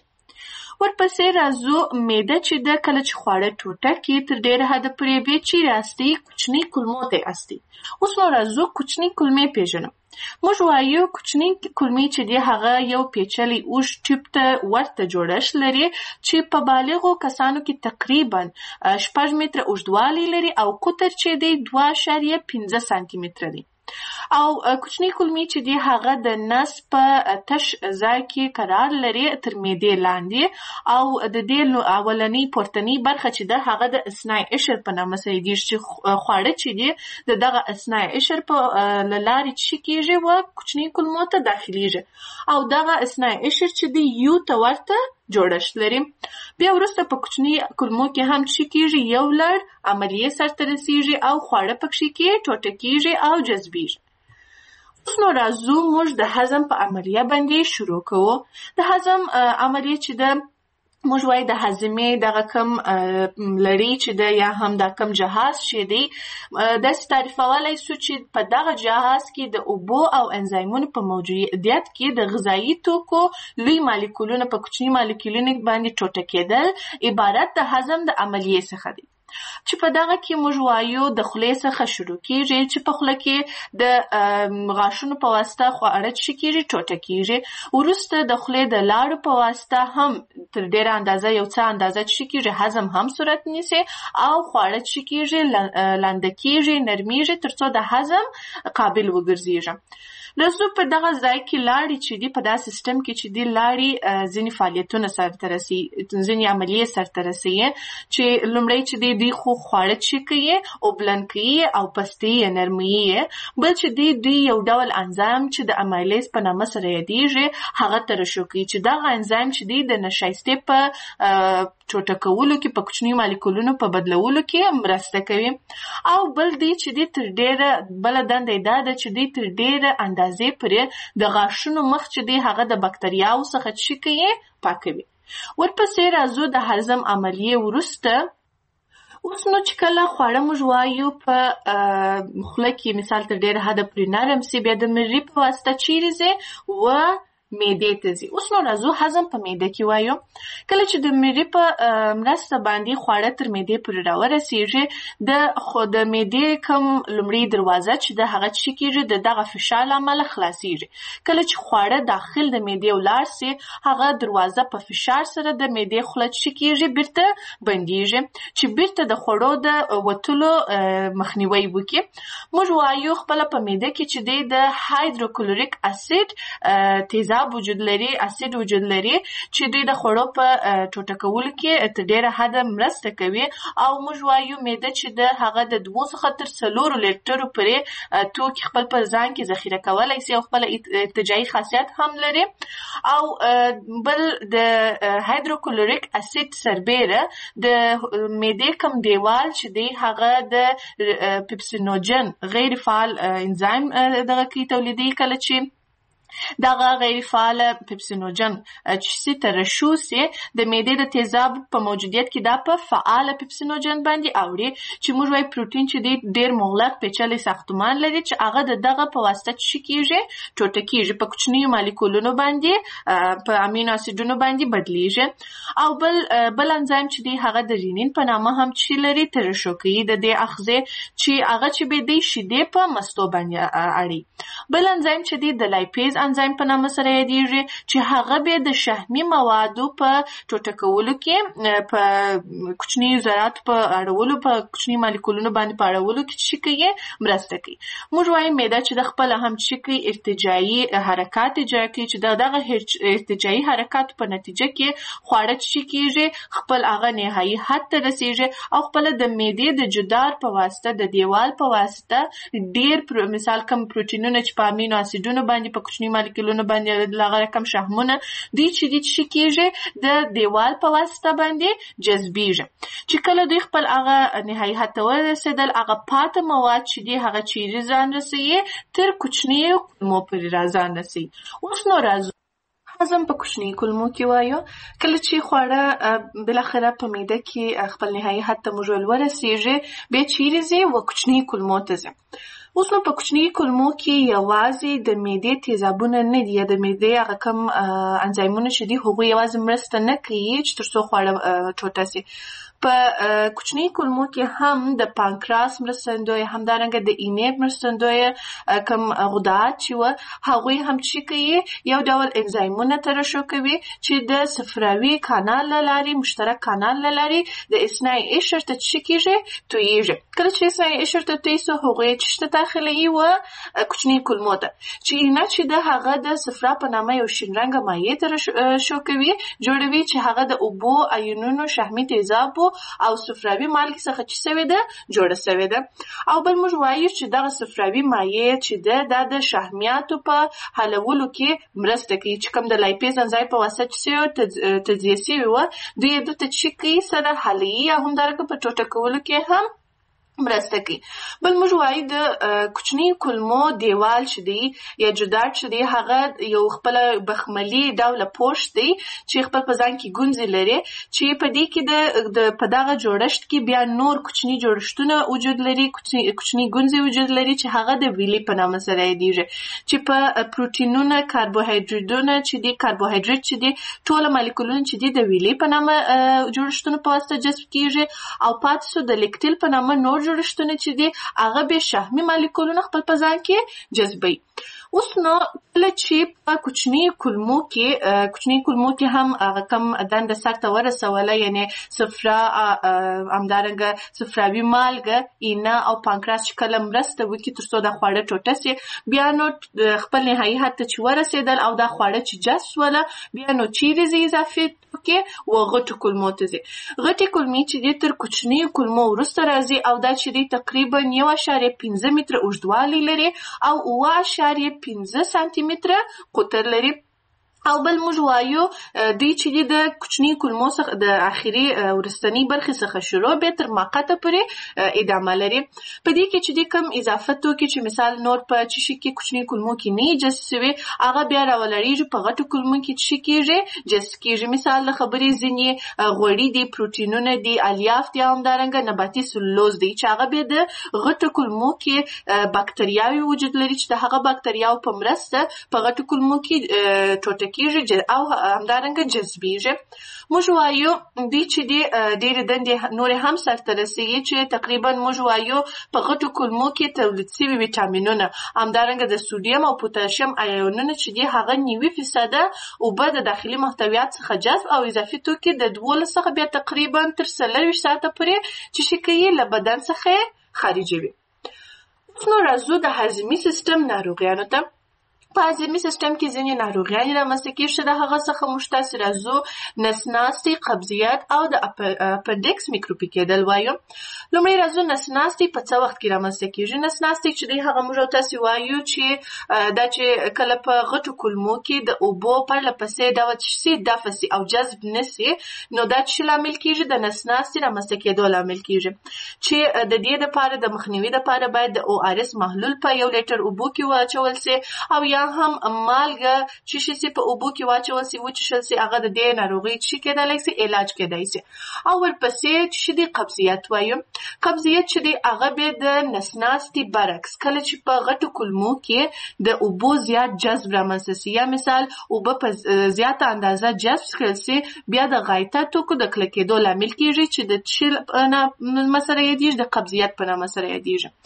Speaker 1: ورپسې راځو معده چې د کله چې خواړه ټوټه کې تر ډېره حده پورې بیا چیرې استي کوچني کولمو ته استي. اوس نو راځو کوچني کولمې پیژنو. موږ وایو کوچني کولمې چې دی هغه یو پیچلی اوږد ټیوب ته ورته جوړښت لري چې په بالغو کسانو کې تقریبا شپږ متره اوږدوالی لري او قطر چې دی دوه اعشاریه پنځه سانتي متره دی. او کوچني کولمې چې دی هغه د نس په تش ځای کې قرار لري تر معدې لاندې او د دې اولنۍ پورتنۍ برخه چې ده هغه د اثنای عشر په نامه سریږي چې خواړه چې دی د دغه اثنای عشر په لارې چې کېږي و کوچني کولمو ته داخليږي او دغه اثنای عشر چې دی یو ته ورته جوړښت لري. بیا وروسته په کوچني کولمو کې هم چې کېږي یو لړ عملیې سرته رسیږي او خواړه پکې کې ټوټه کېږي او جذبېږي. اوس نو راځو موږ د هضم په عملیه باندې شروع کوو. د هضم عملیه چې ده موږ وایو د هاضمې دغه کم لړۍ چې ده یا هم دا کم جهاز چې دی داسې تعریفولی سو چې په دغه جهاز کې د اوبو او انزایمونو په موجودیت کې د غذایي توکو لوی مالیکولونه په کوچني مالیکولونو باندې ټوټه کېدل عبارت د هضم د عملیې څخه دی چې په دغه کې موږ وایو د خولې څخه شروع کېږي چې په خوله کې د غاښونو په واسطه خواړه چې کېږي ټوټه کېږي. وروسته د خولې د لاړو په واسطه هم تر ډېره اندازه یو څه اندازه چې کېږي هضم هم صورت نیسي او خواړه چې کېږي لانده کېږي نرمیږي تر څو د هضم قابل وګرځېږي. لزو په دغه ځای کې لاړې چې دي په دا سیستم کې چې دي لاړې ځینې فعالیتونه سرته رسي ځینې عملیې سرته رسي چې لومړی چې دی دوی خو خواړه چې کوي اوبلن کوي او پستې یې نرموي بل چې دی دوی یو ډول انزایم چې د امایلیز په نامه سره یادېږي هغه ترشح کوي چې دغه انزایم چې دی د نشایستې په ټوټه کولو کې په کوچنیو مالیکولونو په بدلولو کې مرسته کوي او بل دی چې دی تر ډېره بله دنده یې دا ده چې دی تر ډېره اندازې پورې د غاښونو مخ چې دی هغه د بکتریاوو څخه چې کوي پاکوي. ورپسې راځو د هضم عملیې وروسته. اوس نو چې کله خواړه موږ وایو په خوله کې مثال تر ډېره حده پورې نرم سي بیا د مرۍ په واسطه چیرې ځي و معدې ته ځي. اوس نو راځو هضم په معده کې وایو. کله چې د معدې په مرسته باندې خواړه تر معدې پورې راورسېږي د خو د معدې کوم لومړۍ دروازه چې د هغه چې کېږي د دغه فشار له امله خلاصېږي. کله چې خواړه داخل د معدې ولاړ سي هغه دروازه په فشار سره د معدې خوله چې کېږي بیرته بندېږي چې بیرته د خوړو د وتلو مخنیوی وکړي. موږ وایو خپله په معده کې چې دی د هایدروکلوریک اسید تیزاب وجود لري اسید وجود لري چې دوی د خوړو په ټوټه کولو کې تر ډېره حده مرسته کوي او موږ وایو معده چې د هغه د دوه څخه تر څلورو لیټرو پورې توکي خپل په ځان کې ذخیره کولی سي او خپل ارتجاعي خاصیت هم لري او بل د هایدروکلوریک اسید سربیره د معدې کوم دیوال چې دی هغه د پیپسینوجن غیر فعال انزایم دغه کې تولیدي کله چې دغه غیر فعال پیپسینوجن چې سي ترشح سي د معدې د تیزاب په موجودیت کې دا په فعال پیپسینوجن باندې اوړي چې موږ وايي پروتین چې دی ډېر مغلق پیچلي ساختمان لري چې هغه د دغه په واسطه چې کېږي ټوټه کېږي په کوچنیو مالیکولونو باندې په امینو اسیدونو باندې بدلیږي او بل بل انزایم چې دی هغه د رینین په نامه هم چې لري ترشح کوي د دې اغذیې چې هغه چې به دی شیدې په مستو باندې اړي. بل انزایم چې دی د لایپیز انزایم په نامه سره یادیږي چې هغه به د شحمي موادو په ټوټه کولو کې په کوچني ذرات په اړولو په کوچني مالیکولونو باندې په اړولو کې چې کوي مرسته کوي. موږ وایو معده چې د خپل هم چې کوي ارتجاعي حرکات اجرا کوي چې دغه ارتجاعي حرکات په نتیجه کې خواړه چې کیږي خپل هغه نهایي حد ته رسیږي او خپل د معدې د جدار په واسطه د دیوال په واسطه ډیر مثال کم پروتینونه چې په امینو اسیدونو باندې په کوچني مالیکولونو باندې لغه کم شحمونه دوی چې دي چې کیږي د دیوال په واسطه باندې جذبیږي چې کله دوی خپل هغه نهایي حد ته ورسېدل هغه پاتې مواد چې دي هغه چیرې ځان رسوي تر کوچني کولمو پورې راځان رسوي. اوس نو راځو هضم په کوچني کولمو کې وایو. کله چې خواړه بالاخره په معده کې خپل نهایي حد ته موږ ورسېږي بیا چیرې ځي و کوچني کولمو ته ځي. اوس نو په کوچني کولمو کې یوازې د معدې تیزابونه نه دي یا د معدې هغه کم انزایمونه چې دي هغوی یوازې مرسته نه کوي چې تر څو خواړه ټوټه سي. په کوچني کولمو کې هم د پانکراس مرستندوی همدارنګه د اینې مرستندوی کم غدات چې و هغوی هم چې کوي یو ډول انزایمونه ترشح کوي چې د صفراوي کانال له لارې مشترک کانال له لارې د اثناء عشر ته چې کیږي تویږي. کله چې اثناء عشر ته توی سو هغوی چې داخلي و کوچني کولمو ته چې نه چې د هغه د صفرا په نامه یو شین رنګه مایع ترشح کوي جوړوي چې هغه د اوبو ایونونو شحمي تیزابو او صفراوي مالګې څخه چې سوي ده جوړه سوي ده. او بل موږ وایو چې دغه صفراوي مایع چې ده د شحمیاتو په حلولو کې مرسته کوي چې کوم د لایپیز انزایم په واسطه چې تجزیه سوي و دوی د تشکیل سره حلي یا همدارنګه په ټوټه کولو کې هم مرسته کوي. بل موږ وایو د کوچني کولمو دیوال چې دی یا جدار چې دی هغه یو خپل بخملي ډوله پوښ دی چې خپل په ځان کې ګونځې لري چې په دې کې د په دغه جوړښت کې بیا نور کوچني جوړښتونه وجود لري کوچني کوچني ګونځې وجود لري چې هغه د ویلي په نامه سره یادیږي چې په پروتینونه کاربوهایډریټونه چې دی کاربوهایډریټ چې دی ټول مالیکولونه چې دی د ویلي په نامه جوړښتونه په واسطه جذب کیږي او پاتې سو د لیکټیل په نامه نور جوړښتونه چې دي هغه به شحمي مالیکولونه خپل په ځان کې جذبوي. اوس نو کله چې په کوچني کولمو کې کوچني کولمو کې هم هغه کم دنده سخته ورسوله یعنی صفرا همدارنګه صفراوي مالګه اینه او پانکراس چې کله مرسته وکړي تر څو د خواړه ټوټه سي بیا نو خپل نهایي حد ته چې ورسېدل او دا خواړه چې جذبوله بیا نو چیرې ځي اضافي کې و غټو کولمو ته ځي. غټي کولمې چې دي تر کوچني کولمو وروسته راځي او دا چې دي تقریبا یو اعشاریه پنځه متره اوږدوالی لري او اوه اعشاریه پنځه سانتي متره قطر لري. او بل موږ وایو دوی چې د کوچني کولمو څخه د اخري ورستنی برخې څخه شروع به تر ماقته پورې ادامه لري. په دې کې چې د کم اضافه توکي چې مثال نور په چشي کې کوچني کولمو کې نه جذب شوي هغه بیا راولړیږي په غټو کولمو کې چې کېږي جذب کېږي. مثال د خبرې ځینې غوړي دي پروتینونه دي الیاف دي همدارنګه نباتي سلوز دي چې هغه به د غټو کولمو کې باکتریاوي وجود لري چې د هغه باکتریاو په مرسته په غټو کولمو کې ټوټه کیږي او همدارنګه جذبیږي. موږ وایو دوی چې دی ډېرې دندې نور هم سرته رسیږي چې تقریبا موږ وایو په غټو کولمو کې تولید شوي ویټامینونه همدارنګه د سودیم او پوتاشیم ایونونه چې دی هغه نوي فیصده اوبه د داخلي محتویات څخه جذب او اضافي توکي د دولس څخه بیا تقریبا تر څلوېښت ساعته پورې چې شي کوي له بدن څخه خارجوي. نو راځو د هضمي سیستم ناروغیانو ته. په هضمي سیستم کې ځینې ناروغیانې رامنځته کېږي چې د هغه څخه موږ تاسې راځو نسناستي قبضیت او د اپنډکس میکروبي کېدل وایو. لومړی راځو نسناستي په څه وخت کې رامنځته کېږي. نسناستي چې دی هغه موږ تاسې وایو چې دا چې کله په غټو کولمو کې د اوبو پرله پسې ډول شي دفع سي او جذب نه سي نو دا چې لامل کېږي د نسناستي رامنځته کېدو لامل کېږي چې د دې لپاره د مخنیوي لپاره باید د او ار اس محلول په یو لیټر اوبو کې واچول سي او یا هم مالګه چې شي په اوبو کې واچول سي وچشل سي هغه د دې ناروغي چې کېدای سي علاج کېدای سي. او ورپسې چې د قبضیت وایو. قبضیت چې دی هغه به د نسناستي برعکس کله چې په غټو کولمو کې د اوبو زیات جذب رامنځته سي یا مثال اوبه په زیاته اندازه جذب کړل سي بیا د غایطه توکو د کلکېدو لامل کېږي چې د چیل په مسره یادیږي د قبضیت په نامه سره یادیږي.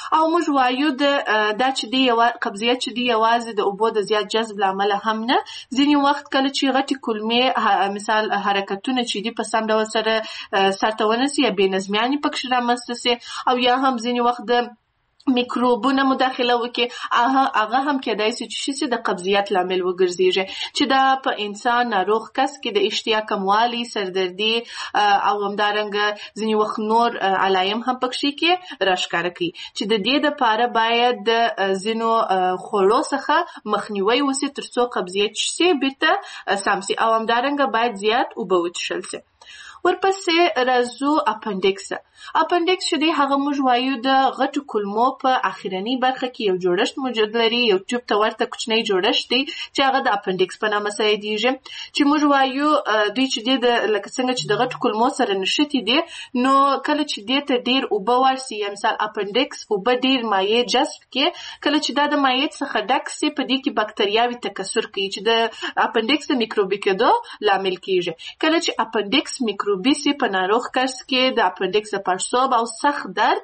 Speaker 1: او موږ وایو د دا چې دی قبضیت چې دی یوازې د اوبو د زیات جذب له امله هم نه، ځینې وخت کله چې غټې کولمې مثال حرکتونه چې دي په سم ډول سره سرته ونسي یا بې نظمیانې پکښې رامنځته سي، او یا هم ځینې وخت د میکروبونه مداخله وکړي، هغه هم کېدای شي چې شي د قبضیت لامل وګرځيږي، چې دا په انسان ناروغ کس کې د اشتها کموالی، سردردي او همدارنګه ځینې وخت نور علایم هم پکښې کې راښکاره کوي، چې د دې دپاره باید د ځینو خوړو څخه مخنیوی وسي تر څو قبضیت شي بیرته سم سي، او همدارنګه باید زیات اوبه وڅښل سي. ورپسې راځو اپنډکس. اپنډکس چې دی هغه موږ وایو د غټو کولمو په اخرنۍ برخه کې یو جوړښت موجود لري، یو ټیوب ته ورته کوچنی جوړښت دی چې هغه د اپنډکس په نامه سره یادیږي، چې موږ وایو دوی چې دی د لکه څنګه چې د غټو کولمو سره نښتي دي، نو کله چې دې ته ډېر اوبه ورسي، یا مثال اپنډکس اوبه ډېر مایع جذب کړي، کله چې دا د مایع څخه ډک سي په دې کې بکتریاوې تکثر کوي چې د اپنډکس د میکروبي کېدو لامل کېږي. کله چې اپنډکس میکروبي سي په ناروغ کس کې د اپنډکس د پړسوب او سخت درد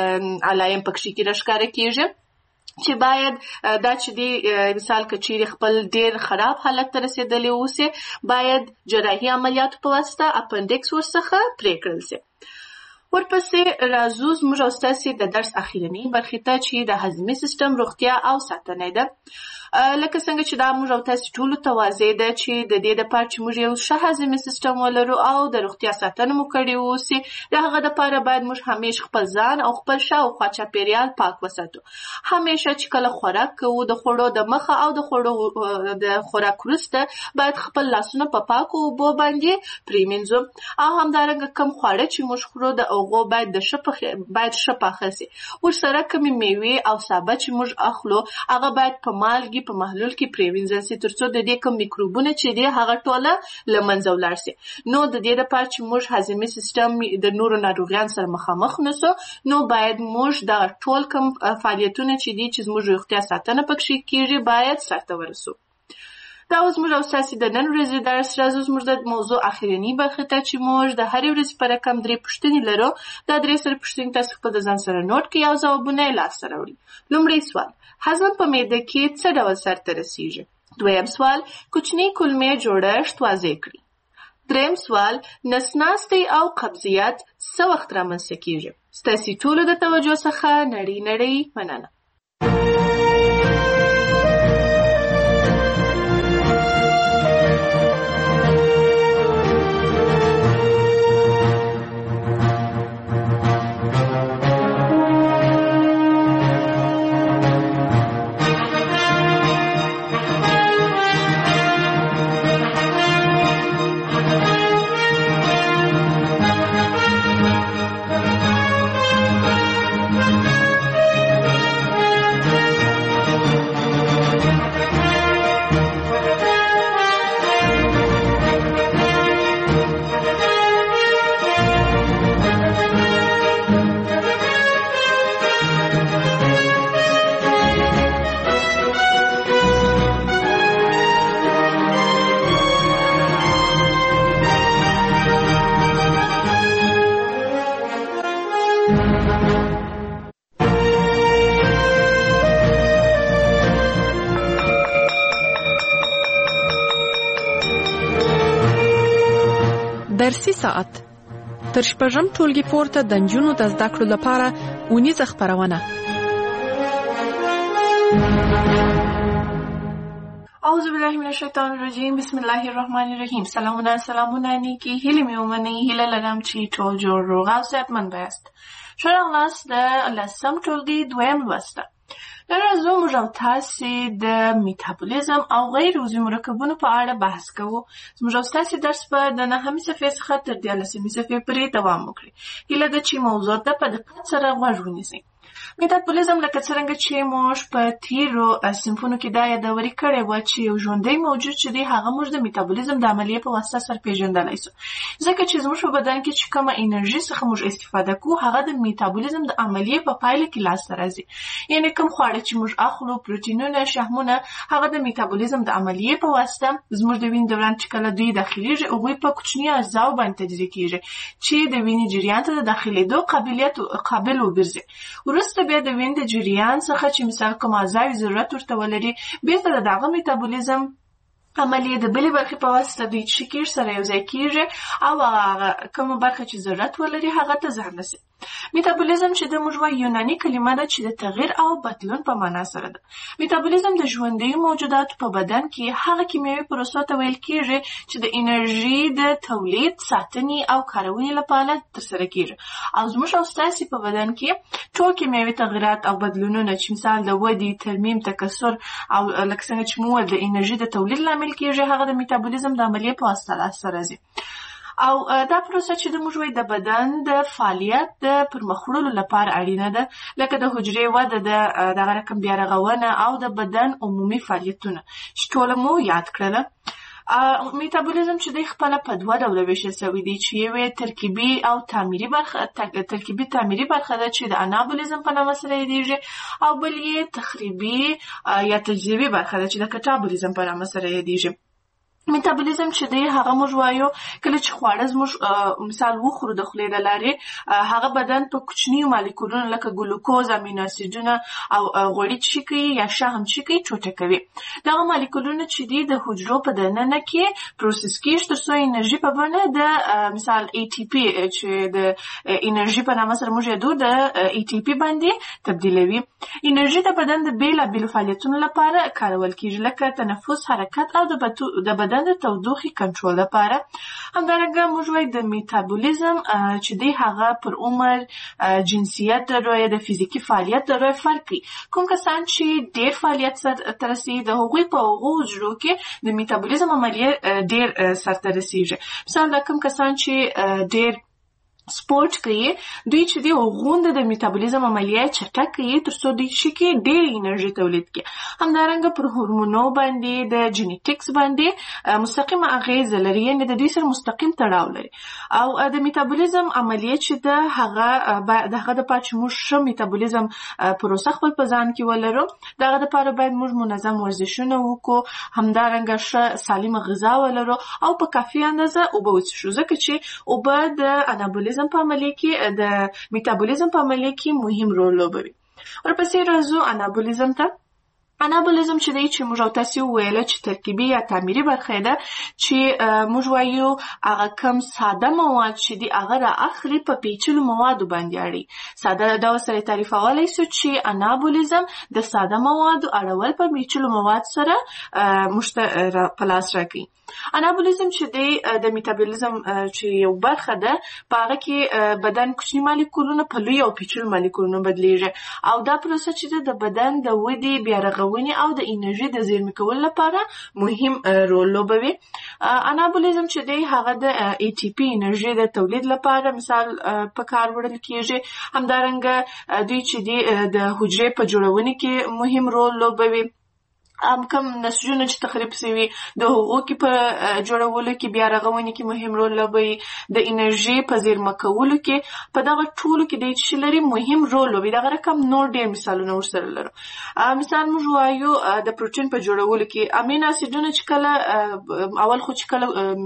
Speaker 1: علایم پکښې کې راښکاره کېږي، چې باید دا چې دی مثال که چیرې خپل ډېر خراب حالت ته رسېدلی اوسي، باید جراحي عملیاتو په واسطه اپنډکس ورڅخه پرې کړل سي. ورپسې راځو زموږ او ستاسې د درس اخرنۍ برخې ته چې د هضمي سیستم روغتیا او ساتنه ده. لکه څنګه چې دا موږ او تاسې ټولو ته واضح ده چې د دې دپاره چې موږ یو ښه هضمي سیستم ولرو او د روغتیا ساتنه مو کړې واوسي، د هغه دپاره باید موږ همیشه خپل ځان او خپل شاوخوا چاپېریال پاک وساتو. همیشه چې کله خوراک کوو، د خوړو د مخه او د خوړو د خوراک وروسته باید خپل لاسونه په پاکو اوبو باندې پرېمینځو، او همدارنګه کم خواړه چې موږ خورو د هغو باید د ښه باید ښه پاخه سي. ورسره کومې میوې او سابه چې موږ اخلو هغه باید په مالګې په محلول کې پرېوینځل سي، تر څو د دې کوم میکروبونه چې دي هغه ټوله له منځه ولاړ سي. نو د دې دپاره چې موږ هضمي سیستم د نورو ناروغیانو سره مخامخ نسو، نو باید موږ دغه ټول کوم فعالیتونه چې دي چې زموږ روغتیا ساتنه پکښې کېږي باید سرته ورسو. دا اوس موږ او ستاسې د نن ورځې درس راځو زموږ د موضوع اخرنۍ برخې ته، چې موږ د هرې ورځې په رقم درې پوښتنې لرو. دا درې سره پوښتنې تاسو خپل د ځان سره نوټ کړئ او ځوابونه یې لاسته راوړئ. لومړی سوال: هضم په معده کې څه ډول سرته رسیږي؟ دویم سوال: کوچنۍ کولمې جوړښت واضح کړئ. دریم سوال: نسناستې او قبضیت څه وخت رامنځته کېږي؟ ستاسې ټولو د توجه څخه نړۍ نړۍ مننه.
Speaker 2: درسي ساعت تر شپږم ټولګي پورته د نجونو د زده کړو لپاره اونیزه خپرونه.
Speaker 1: اعوذ بالله من الشیطان الرجیم، بسم الله الرحمن الرحیم. سلامونه سلامونه نیکی هیلې مې ومنئ. هیله لرم چې ټول جوړ روغ او صحتمند یاست. ښه راغلاست د لسم ټولګي دویم لوست ته. نن راځو موږ او تاسې د میتابولیزم او غیر عضوي مرکبونو په اړه بحث کوو. زموږ او ستاسې درس به د نهمې صفحې څخه تر دیارلسمې صفحې پورې دوام وکړي. هیله ده چې موضوع ته په دقت سره غوږ ونیسئ. میتابولیزم لکه څرنګه چې موږ په تیرو صنفونو کې دا یادوري کړې وه چې یو ژوندی موجود چې دی هغه موږ د میتابولیزم د عملیې په واسطه سره پېژندلی سو، ځکه چې زموږ په بدن کې چې کومه انرژي څخه موږ استفاده کوو هغه د میتابولیزم د عملیې په پایله کې لاسته راځي. یعنې کوم خواړه چې موږ اخلو، پروټینونه، شحمونه، هغه د میتابولیزم د عملیې په واسطه زموږ د وینې دوران چې کله دوی داخلیږي هغوی په کوچني اجزاو باندې تجزیه کېږي چې د وینې جریان ته د داخلېدو قابلیت قابل وګرځي. وروسته بیا د وینې د جریان څخه چې مثال کوم اعضاوي ضرورت ورته ولري بیرته د دغه میتابولیزم عملیه د بلې برخې په واسطه دوی چې کېږي سره یو ځای کېږي او هغه کومه برخه چې ضرورت ولري هغه ته ځان رسي. میتابولیزم چې د موږ وایو یوناني کلمه ده چې د تغییر او بدلون په معنا سره ده. میتابولیزم د ژوندیو موجوداتو په بدن کې هغه کیمیاوي پروسو ته ویل کېږي چې د انرژي د تولید، ساتنې او کارونې لپاره ترسره کېږي او زموږ او ستاسې په بدن کې ټول کیمیاوي تغییرات او بدلونونه چې مثال د ودې، ترمیم، تکثر او لکه څنګه چې مو د انرژي د تولید لامل کېږي هغه د میتابولیزم د عملیې په واسطه لاسته راځي. او دا پروسه چې د موږ وایي د بدن د فعالیت د پرمخ وړلو لپاره اړینه ده، لکه د حجرې وده، د دغه رقم بیا رغونه او د بدن عمومي فعالیتونه چې ټوله مو یاد کړله. میتابولیزم چې دی خپله په دوه ډوله ویشل سوی دی چې یوې ترکیبي او تعمیري برخه ترکیبي تعمیري برخه ده چې د انابولیزم په نامه سره یادیږي او بل یې تخریبي یا تجزیوي برخه ده چې د کټابولیزم په نامه سره یادیږي. میتابولیزم چې دی هغه موږ وایو کله چې خواړه زموږ مثال وخورو د خولې د لارې هغه بدن په کوچنیو مالیکولونو لکه ګلوکوز، امینو اسیدونه او غوړي چې کوي یا شحم چې کوي ټوټه کوي. دغه مالیکولونه چې دی د حجرو په دننه کې پروسس کېږي تر څو انرژي په بڼه د مثال ای ټي پي چې د انرژي په نامه سره موږ یادو د ای ټي پي باندې تبدیلوي. انرژي د بدن د بېلابېلو فعالیتونو لپاره کارول کېږي لکه تنفس، حرکت او د بدن د تودوخې کنټرول لپاره. همدارنګه موږ وایو د میتابولیزم چې دی هغه پر عمر، جنسیت د رویه، د فزیکي فعالیت د رویه فرق کوي. کوم کسان چې ډېر فعالیت سرته رسېږي د هغوی په هغو حجرو کې د میتابولیزم عملیه ډېر سرته رسېږي. مثال دا کوم کسان چې ډېر سپورت کوي دوی چې دی غوند د میتابولیزم عملیه چټک کوي تر څو دوی چې کې ډېر انرژي تولید کړي. همدارنګه پر هورمونو باندې د جینیټکس باندې مستقیم اغیز لري، یعنې د دوی سره مستقیم تړاو لري. او د میتابولیزم عملیه چې ده هغه د هغه دپاره چې موږ ښه میتابولیزم پروسه خپل په ځان کې ولرو د هغه دپاره باید موږ منظم ورزشونه وکړو، همدارنګه ښه سالمه غذا ولرو او په کافي اندازه اوبه وڅښو ځکه چې اوبه د انابولیزم په عملیه کې د میتابولیزم په عملیه کې مهم رول لوبوي. ورپسې راځو انابولیزم ته. انابولیزم چې دی چې موږ او تاسې وویله چې ترکیبي یا تعمیري برخه ده چې موږ وایو هغه کم ساده مواد چې دي هغه را اخلي په پیچلو موادو باندې اړوي. ساده ډول سره تعریفولی سو چې انابولیزم د ساده موادو اړول په پیچلو مواد سره موږ ته په لاس راکوي. انابولیزم چې دی د میتابولیزم چې یو برخه ده په هغه کې بدن کوچني مالیکولونه په لوی او پیچلو مالیکولونو بدلیږي او دا پروسه چې ده د بدن د ودې، بیا رغونې او د انرژي د زیرمې کولو لپاره مهم رول لوبوي. انابولیزم چې دی هغه د ای ټي پي انرژي د تولید لپاره مثال په کار وړل کېږي. همدارنګه دوی چې دی د حجرې په جوړونې کې مهم رول لوبوي. ام کم نسجونه چې تخریب سوي د هغو کې په جوړولو کې، بیا رغونې کې مهم رول لوبوي. د انرژي په زیرمه کولو کې په دغه ټولو کې دی چې لري مهم رول لوبوي. دغه رقم نور ډېر مثالونه ورسره لرو. مثال موږ وایو د پروټین په جوړولو کې امین اسیدونه چې کله اول خو چې کله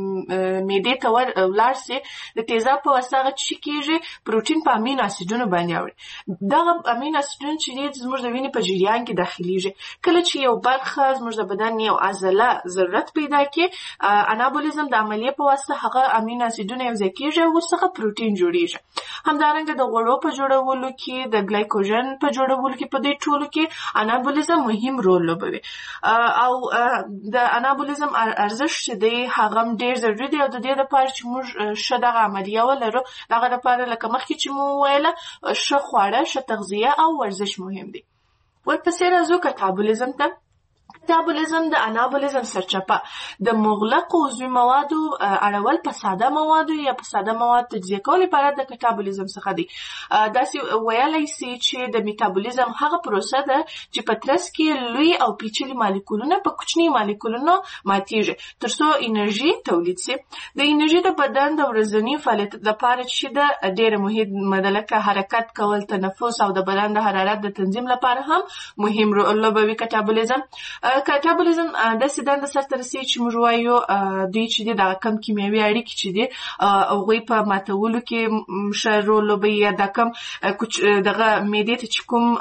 Speaker 1: معدې ته ولاړ سي د تیزاب په واسطه هغه چې کېږي پروټین په امین اسیدونو باندې اوړي. دغه امین اسیدونه چې دي زموږ د وینې په جریان کې داخليږي. کله چې یو برخه زموږ د بدن یو عضله ضرورت پیدا کړي انابولیزم د عملیې په واسطه هغه امین اسیدونه یو ځای کېږي او ورڅخه پروټین جوړیږي. همدارنګه د غوړو په جوړولو کې، د ګلایکوجن په جوړولو کې، په دې ټولو کې انابولیزم مهم رول لوبوي. او د انابولیزم ارزښت چې دی هغه هم ډېر ضروري دی او د دې لپاره چې موږ ښه دغه عملیه ولرو دغه لپاره لکه مخکې چې مو وویله ښه خواړه، ښه تغذیه او ورزش مهم دی. ورپسې راځو کټابولیزم ته. کټابولیزم د انابولیزم سرچپه د مغلقو عضوي موادو اړول په ساده موادو یا په ساده مواد تجزیه کول عبارت د کټابولیزم څخه دی. داسې ویلی سي چې د میتابولیزم هغه پروسه ده چې په ترڅ کې لوی او پیچلي مالیکولونه په کوچني مالیکولونو ماتیږي تر څو انرژي تولید سي. د انرژي د بدن د ورځني فعالیت لپاره چې ده ډېره مهمه ده لکه حرکت کول، تنفس او د بدن د حرارت د تنظیم لپاره هم مهم رول لوبوي کټابولیزم. کټابولیزم داسې دنده سرته رسوي چې موږ وایو دوی چې دي دغه کم کیمیاوي اړیکې چې دي هغوی په ماتولو کې ښه رول لوبوي، یا دا کم دغه معدې ته چې کوم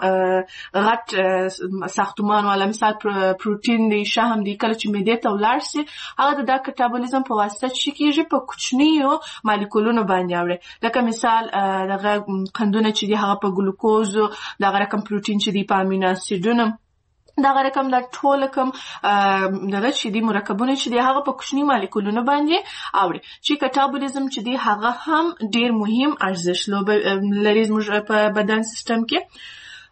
Speaker 1: غټ ساختمان والا مثال پروټین دی، شحم دی، کله چې معدې ته ولاړ سي هغه د دا کټابولیزم په واسطه چې کېږي په کوچنیو مالیکولونو باندې اوړي. لکه مثال دغه قندونه چې دي هغه په ګلوکوز، دغه رقم پروټین چې دي په امینو اسیډونو، دغه رقم دا ټول کوم دغه چې دي مرکبونه چې دي هغه په کوچني مالیکولونو باندې اوړي. چې کټابولیزم چې دي هغه هم ډیر مهم ارزښت لري زموږ په بدن سیستم کې.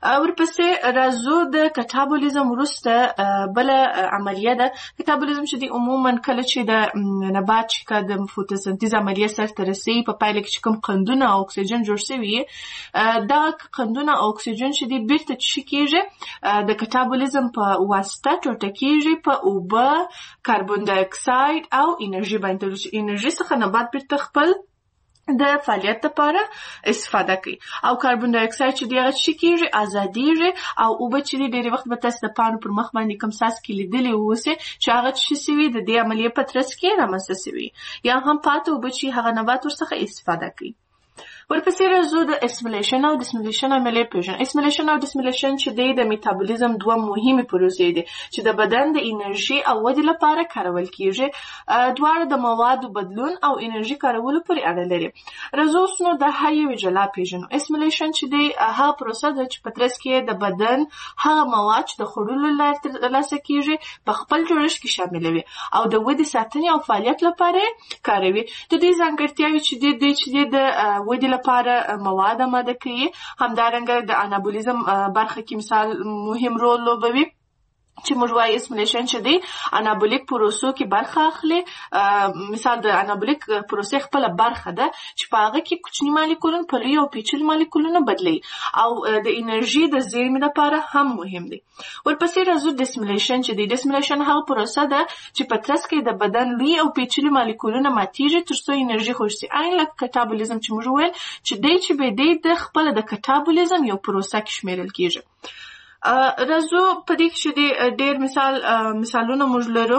Speaker 1: ورپسې راځو د کټابولیزم وروسته بله عملیه ده. کټابولیزم چې دی عموما کله چې د نبات چې د فوتوسنتیز عملیه سرته رسوي په پایله کې چې کوم قندونه او اکسیجن جوړ شوي، دا قندونه او اکسیجن چې دی بیرته څه کېږي د کټابولیزم په واسطه ټوټه کېږي په اوبه، کاربن ډای اکساید او انرژي باندې. انرژي څخه نبات بیرته خپل د فعالیت لپاره استفاده کوي، او کاربن ډای اکساید چې دی هغه څه کېږي ازادیږي، او اوبه چې دی ډېری وخت به تاسو د پاڼو پر مخ باندې کوم څاڅکي لیدلي اوسئ چې هغه څه سوي د دې عملیې په ترڅ کې رامنځته سوي، یا هم پاتې اوبه چې هغه نبات ورڅخه استفاده کوي. ورپسې راځو د اسمیلیشن او ډسمیلیشن عملیې پیژنو. اسمیلیشن او ډسمیلیشن چې دی د میتابولیزم دوه مهمې پروسې دي چې د بدن د انرژي او ودې لپاره کارول کېږي. دواړه د موادو بدلون او انرژي کارولو پورې اړه لري. راځو اوس نو د هغې یوې جلا پیژنو. اسمیلیشن چې دی هغه پروسه ده چې په ترڅ کې د بدن هغه مواد چې د خوړلو له لارې ترلاسه کېږي په خپل جوړښت کې شاملوي او د ودې ساتنې او فعالیت لپاره کاروي. د دې ځانګړتیاوې چې دی دی چې دی د ودې لپاره مواد آماده کوي، همدارنګه د انابولیزم برخه کې مثال مهم رول لوبوي چې موږ وایي اسمیلیشن چې دی انابولیک پروسو کې برخه اخلي. مثال د انابولیک پروسې خپله برخه ده چې په هغه کې کوچني مالیکولونه په لوی او پیچلي مالیکولونه بدلوي، او د انرژي د زیرمې لپاره هم مهم دی. ورپسې راځو ډسمیلیشن چې دی. ډسمیلیشن هغه پروسه ده چې په ترڅ کې د بدن لوی او پیچلي مالیکولونه ماتیږي تر څو انرژي خوشي سي. عین لکه کټابولیزم چې موږ ویل چې دی چې به دی د خپله د کټابولیزم یو پروسه کې شمیرل کېږي. راځو په دې کې چې دی ډېر مثال مثالونه موږ لرو.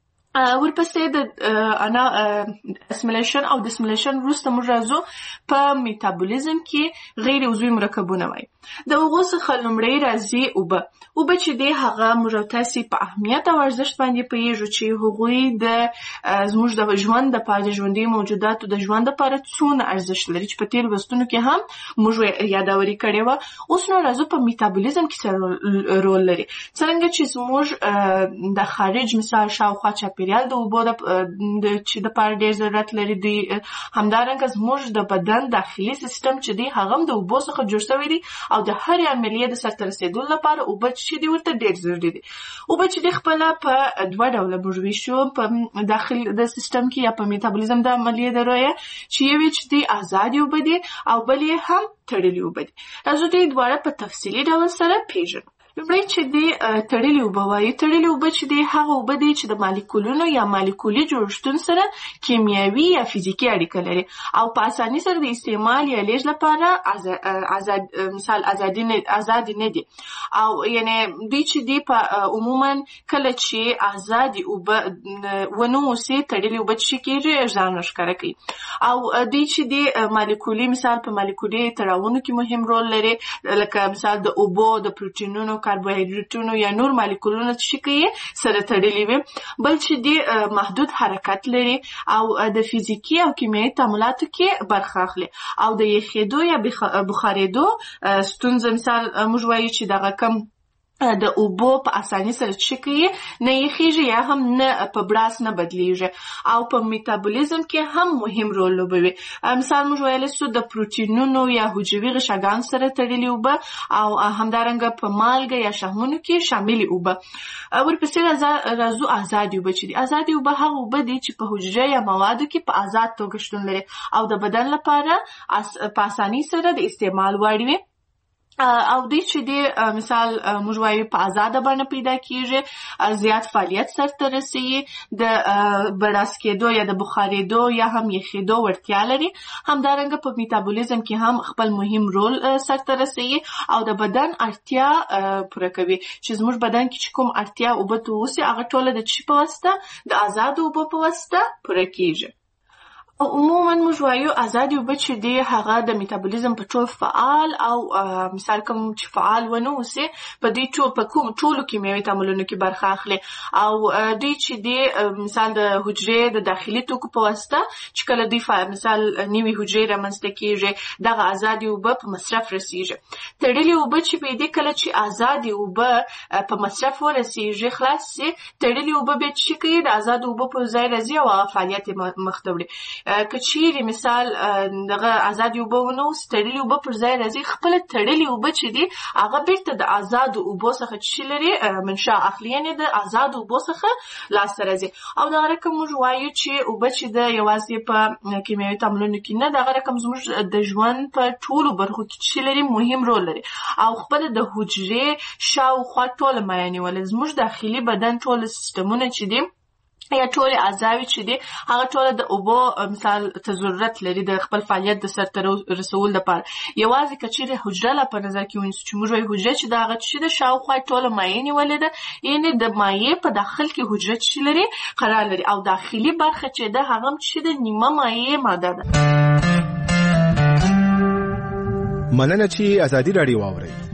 Speaker 1: ورپسې د انا اسمیلیشن او ډسمیلیشن وروسته موږ راځو په میتابولیزم کې غیر عضوي مرکبونه وایي. د هغو څخه لومړی راځي اوبه. اوبه چې دی هغه موږ او تاسې په اهمیت او ارزښت باندې پوهېږو چې هغوی د زموږ د ژوند دپاره د ژوندي موجوداتو د ژوند دپاره څونه ارزښت لري چې په تېرو لوستونو کې هم موږ یادوري کړې وه. اوس نو راځو په میتابولیزم کې څه رول لري. څرنګه چې زموږ د خارج مثال شاوخوا چاپېریال د اوبو چې دپاره ډېر ضرورت لري دی، همدارنګه زموږ د بدن داخلي سیستم چې دی هغه هم د اوبو څخه جوړ شوی دی، او د هرې عملیې د سرته رسېدو لپاره اوبه چې دي ورته ډېر ضروري دي. اوبه چې دي خپله په دوه ډوله موږ ویشو په داخل د سیستم کې یا په میتابولیزم د عملیې د رویه، چې یوې چې دي ازادې اوبه دي او بل یې هم تړلې اوبه دي. راځو دې دواړه په تفصیلي ډول سره پیژنو. لومړی چې دی تړلې اوبه وایي. تړلې اوبه چې دی هغه اوبه دي چې د مالیکولونو یا مالیکولي جوړښتونو سره کیمیاوي یا فزیکي اړیکه لري او په اساني سره د استعمال یا لیږد لپاره آزاد مثال ازادي نه دي، او یعنی دوی چې دی په عموما کله چې ازادي اوبه ونه اوسي تړلې اوبه چې کېږي ځان ښکاره کوي، او دوی چې دی مالیکولي مثال په مالیکولي تړاوونو کې مهم رول لري، لکه مثال د اوبو د پروټینونو کاربوهایډریټونو یا نور مالیکولونه چې کوي سره تړلي وي. بل چې دی محدود حرکت لري او د فزیکي او کیمیاوي تعاملاتو کې برخه اخلي، او د یخېدو یا بخارېدو ستونزه مثال موږ وایو چې دغه کم د اوبو په اساني سره چې کوي نه یخېږي یا هم نه په براس نه بدلیږي، او په میتابولیزم کې هم مهم رول لوبوي. مثال موږ ویلی سو د پروټینونو یا حجروي غشاګانو سره تړلې اوبه، او همدارنګه په مالګه یا شحمونو کې شاملې اوبه. ورپسې راځو ازادې اوبه چې دي. ازادې اوبه هغه اوبه دي چې په حجره یا موادو کې په ازاد توګه شتون لري او د بدن لپاره په اساني سره د استعمال وړ وي. او دې چې د مثال موږ وایو په آزاده بڼه پیدا کیږي، زیات فعالیت سرته رسوي، د بړاس کېدو یا د بخارېدو یا هم یخېدو وړتیا لري. همدارنګه په میتابولیزم کې هم خپل مهم رول سرته رسوي او د بدن اړتیا پوره کوي. چې زموږ بدن کې چې کوم اړتیا اوبه ته اوسي هغه ټوله د چی په واسطه د آزادو اوبو په واسطه پوره کیږي. عموما موږ وایو آزادې اوبه چې دی هغه د میتابولیزم په ټول فعال او مثال کوم چې فعال ونه اوسي په دې ټول په کوم ټولو کیمیاوي تعاملونو کې برخه اخلي او دوی چې دی مثال د حجرې د داخلي توکو په واسطه چې کله دوی مثال نوي حجرې رامنځته کیږي دغه آزادې اوبه په مصرف رسیږي. تړلې اوبه چې په دې کله چې آزادې اوبه په مصرف ورسیږي خلاص سي، تړلې اوبه به چې کوي د آزادو اوبو په ځای راځي او فعالیت مخ ته وړي. کچيري مثال دغه آزادي اوبه ونه ستړلې اوبه پر ځای راځي، خپل تړلې اوبه چې دي هغه بیرته د آزادو اوبو څخه چې لري منشا اخلي، یعنی د آزادو اوبو څخه لاس راځي. او دغه رقم موږ وایو چې اوبه چې د یوازې په کیمیاوي تعاملونو کې نه، دغه رقم زموږ د ژوند په ټولو برخو کې چې لري مهم رول لري او خپل د حجرې شاوخوا ټول مایع نیول. زموږ داخلي بدن ټول سیستمونه چې دي یا ټول اعضاوي چې دي هغه ټول د اوبو مثال ته ضرورت لري د خپل فعالیت د سرته رسول لپاره. یوازې کچېرې حجره لا په نظر کې ونیسو چې موږ وایو حجره چې د هغه چې د شاوخوا ټول مایع نیولې ده، یعنی د مایع په داخل کې حجره چې لري قرار لري او داخلي برخه چې ده هغه چې د نیمه مایع ماده ده.
Speaker 3: مننه چې ازادي راډیو واورئ.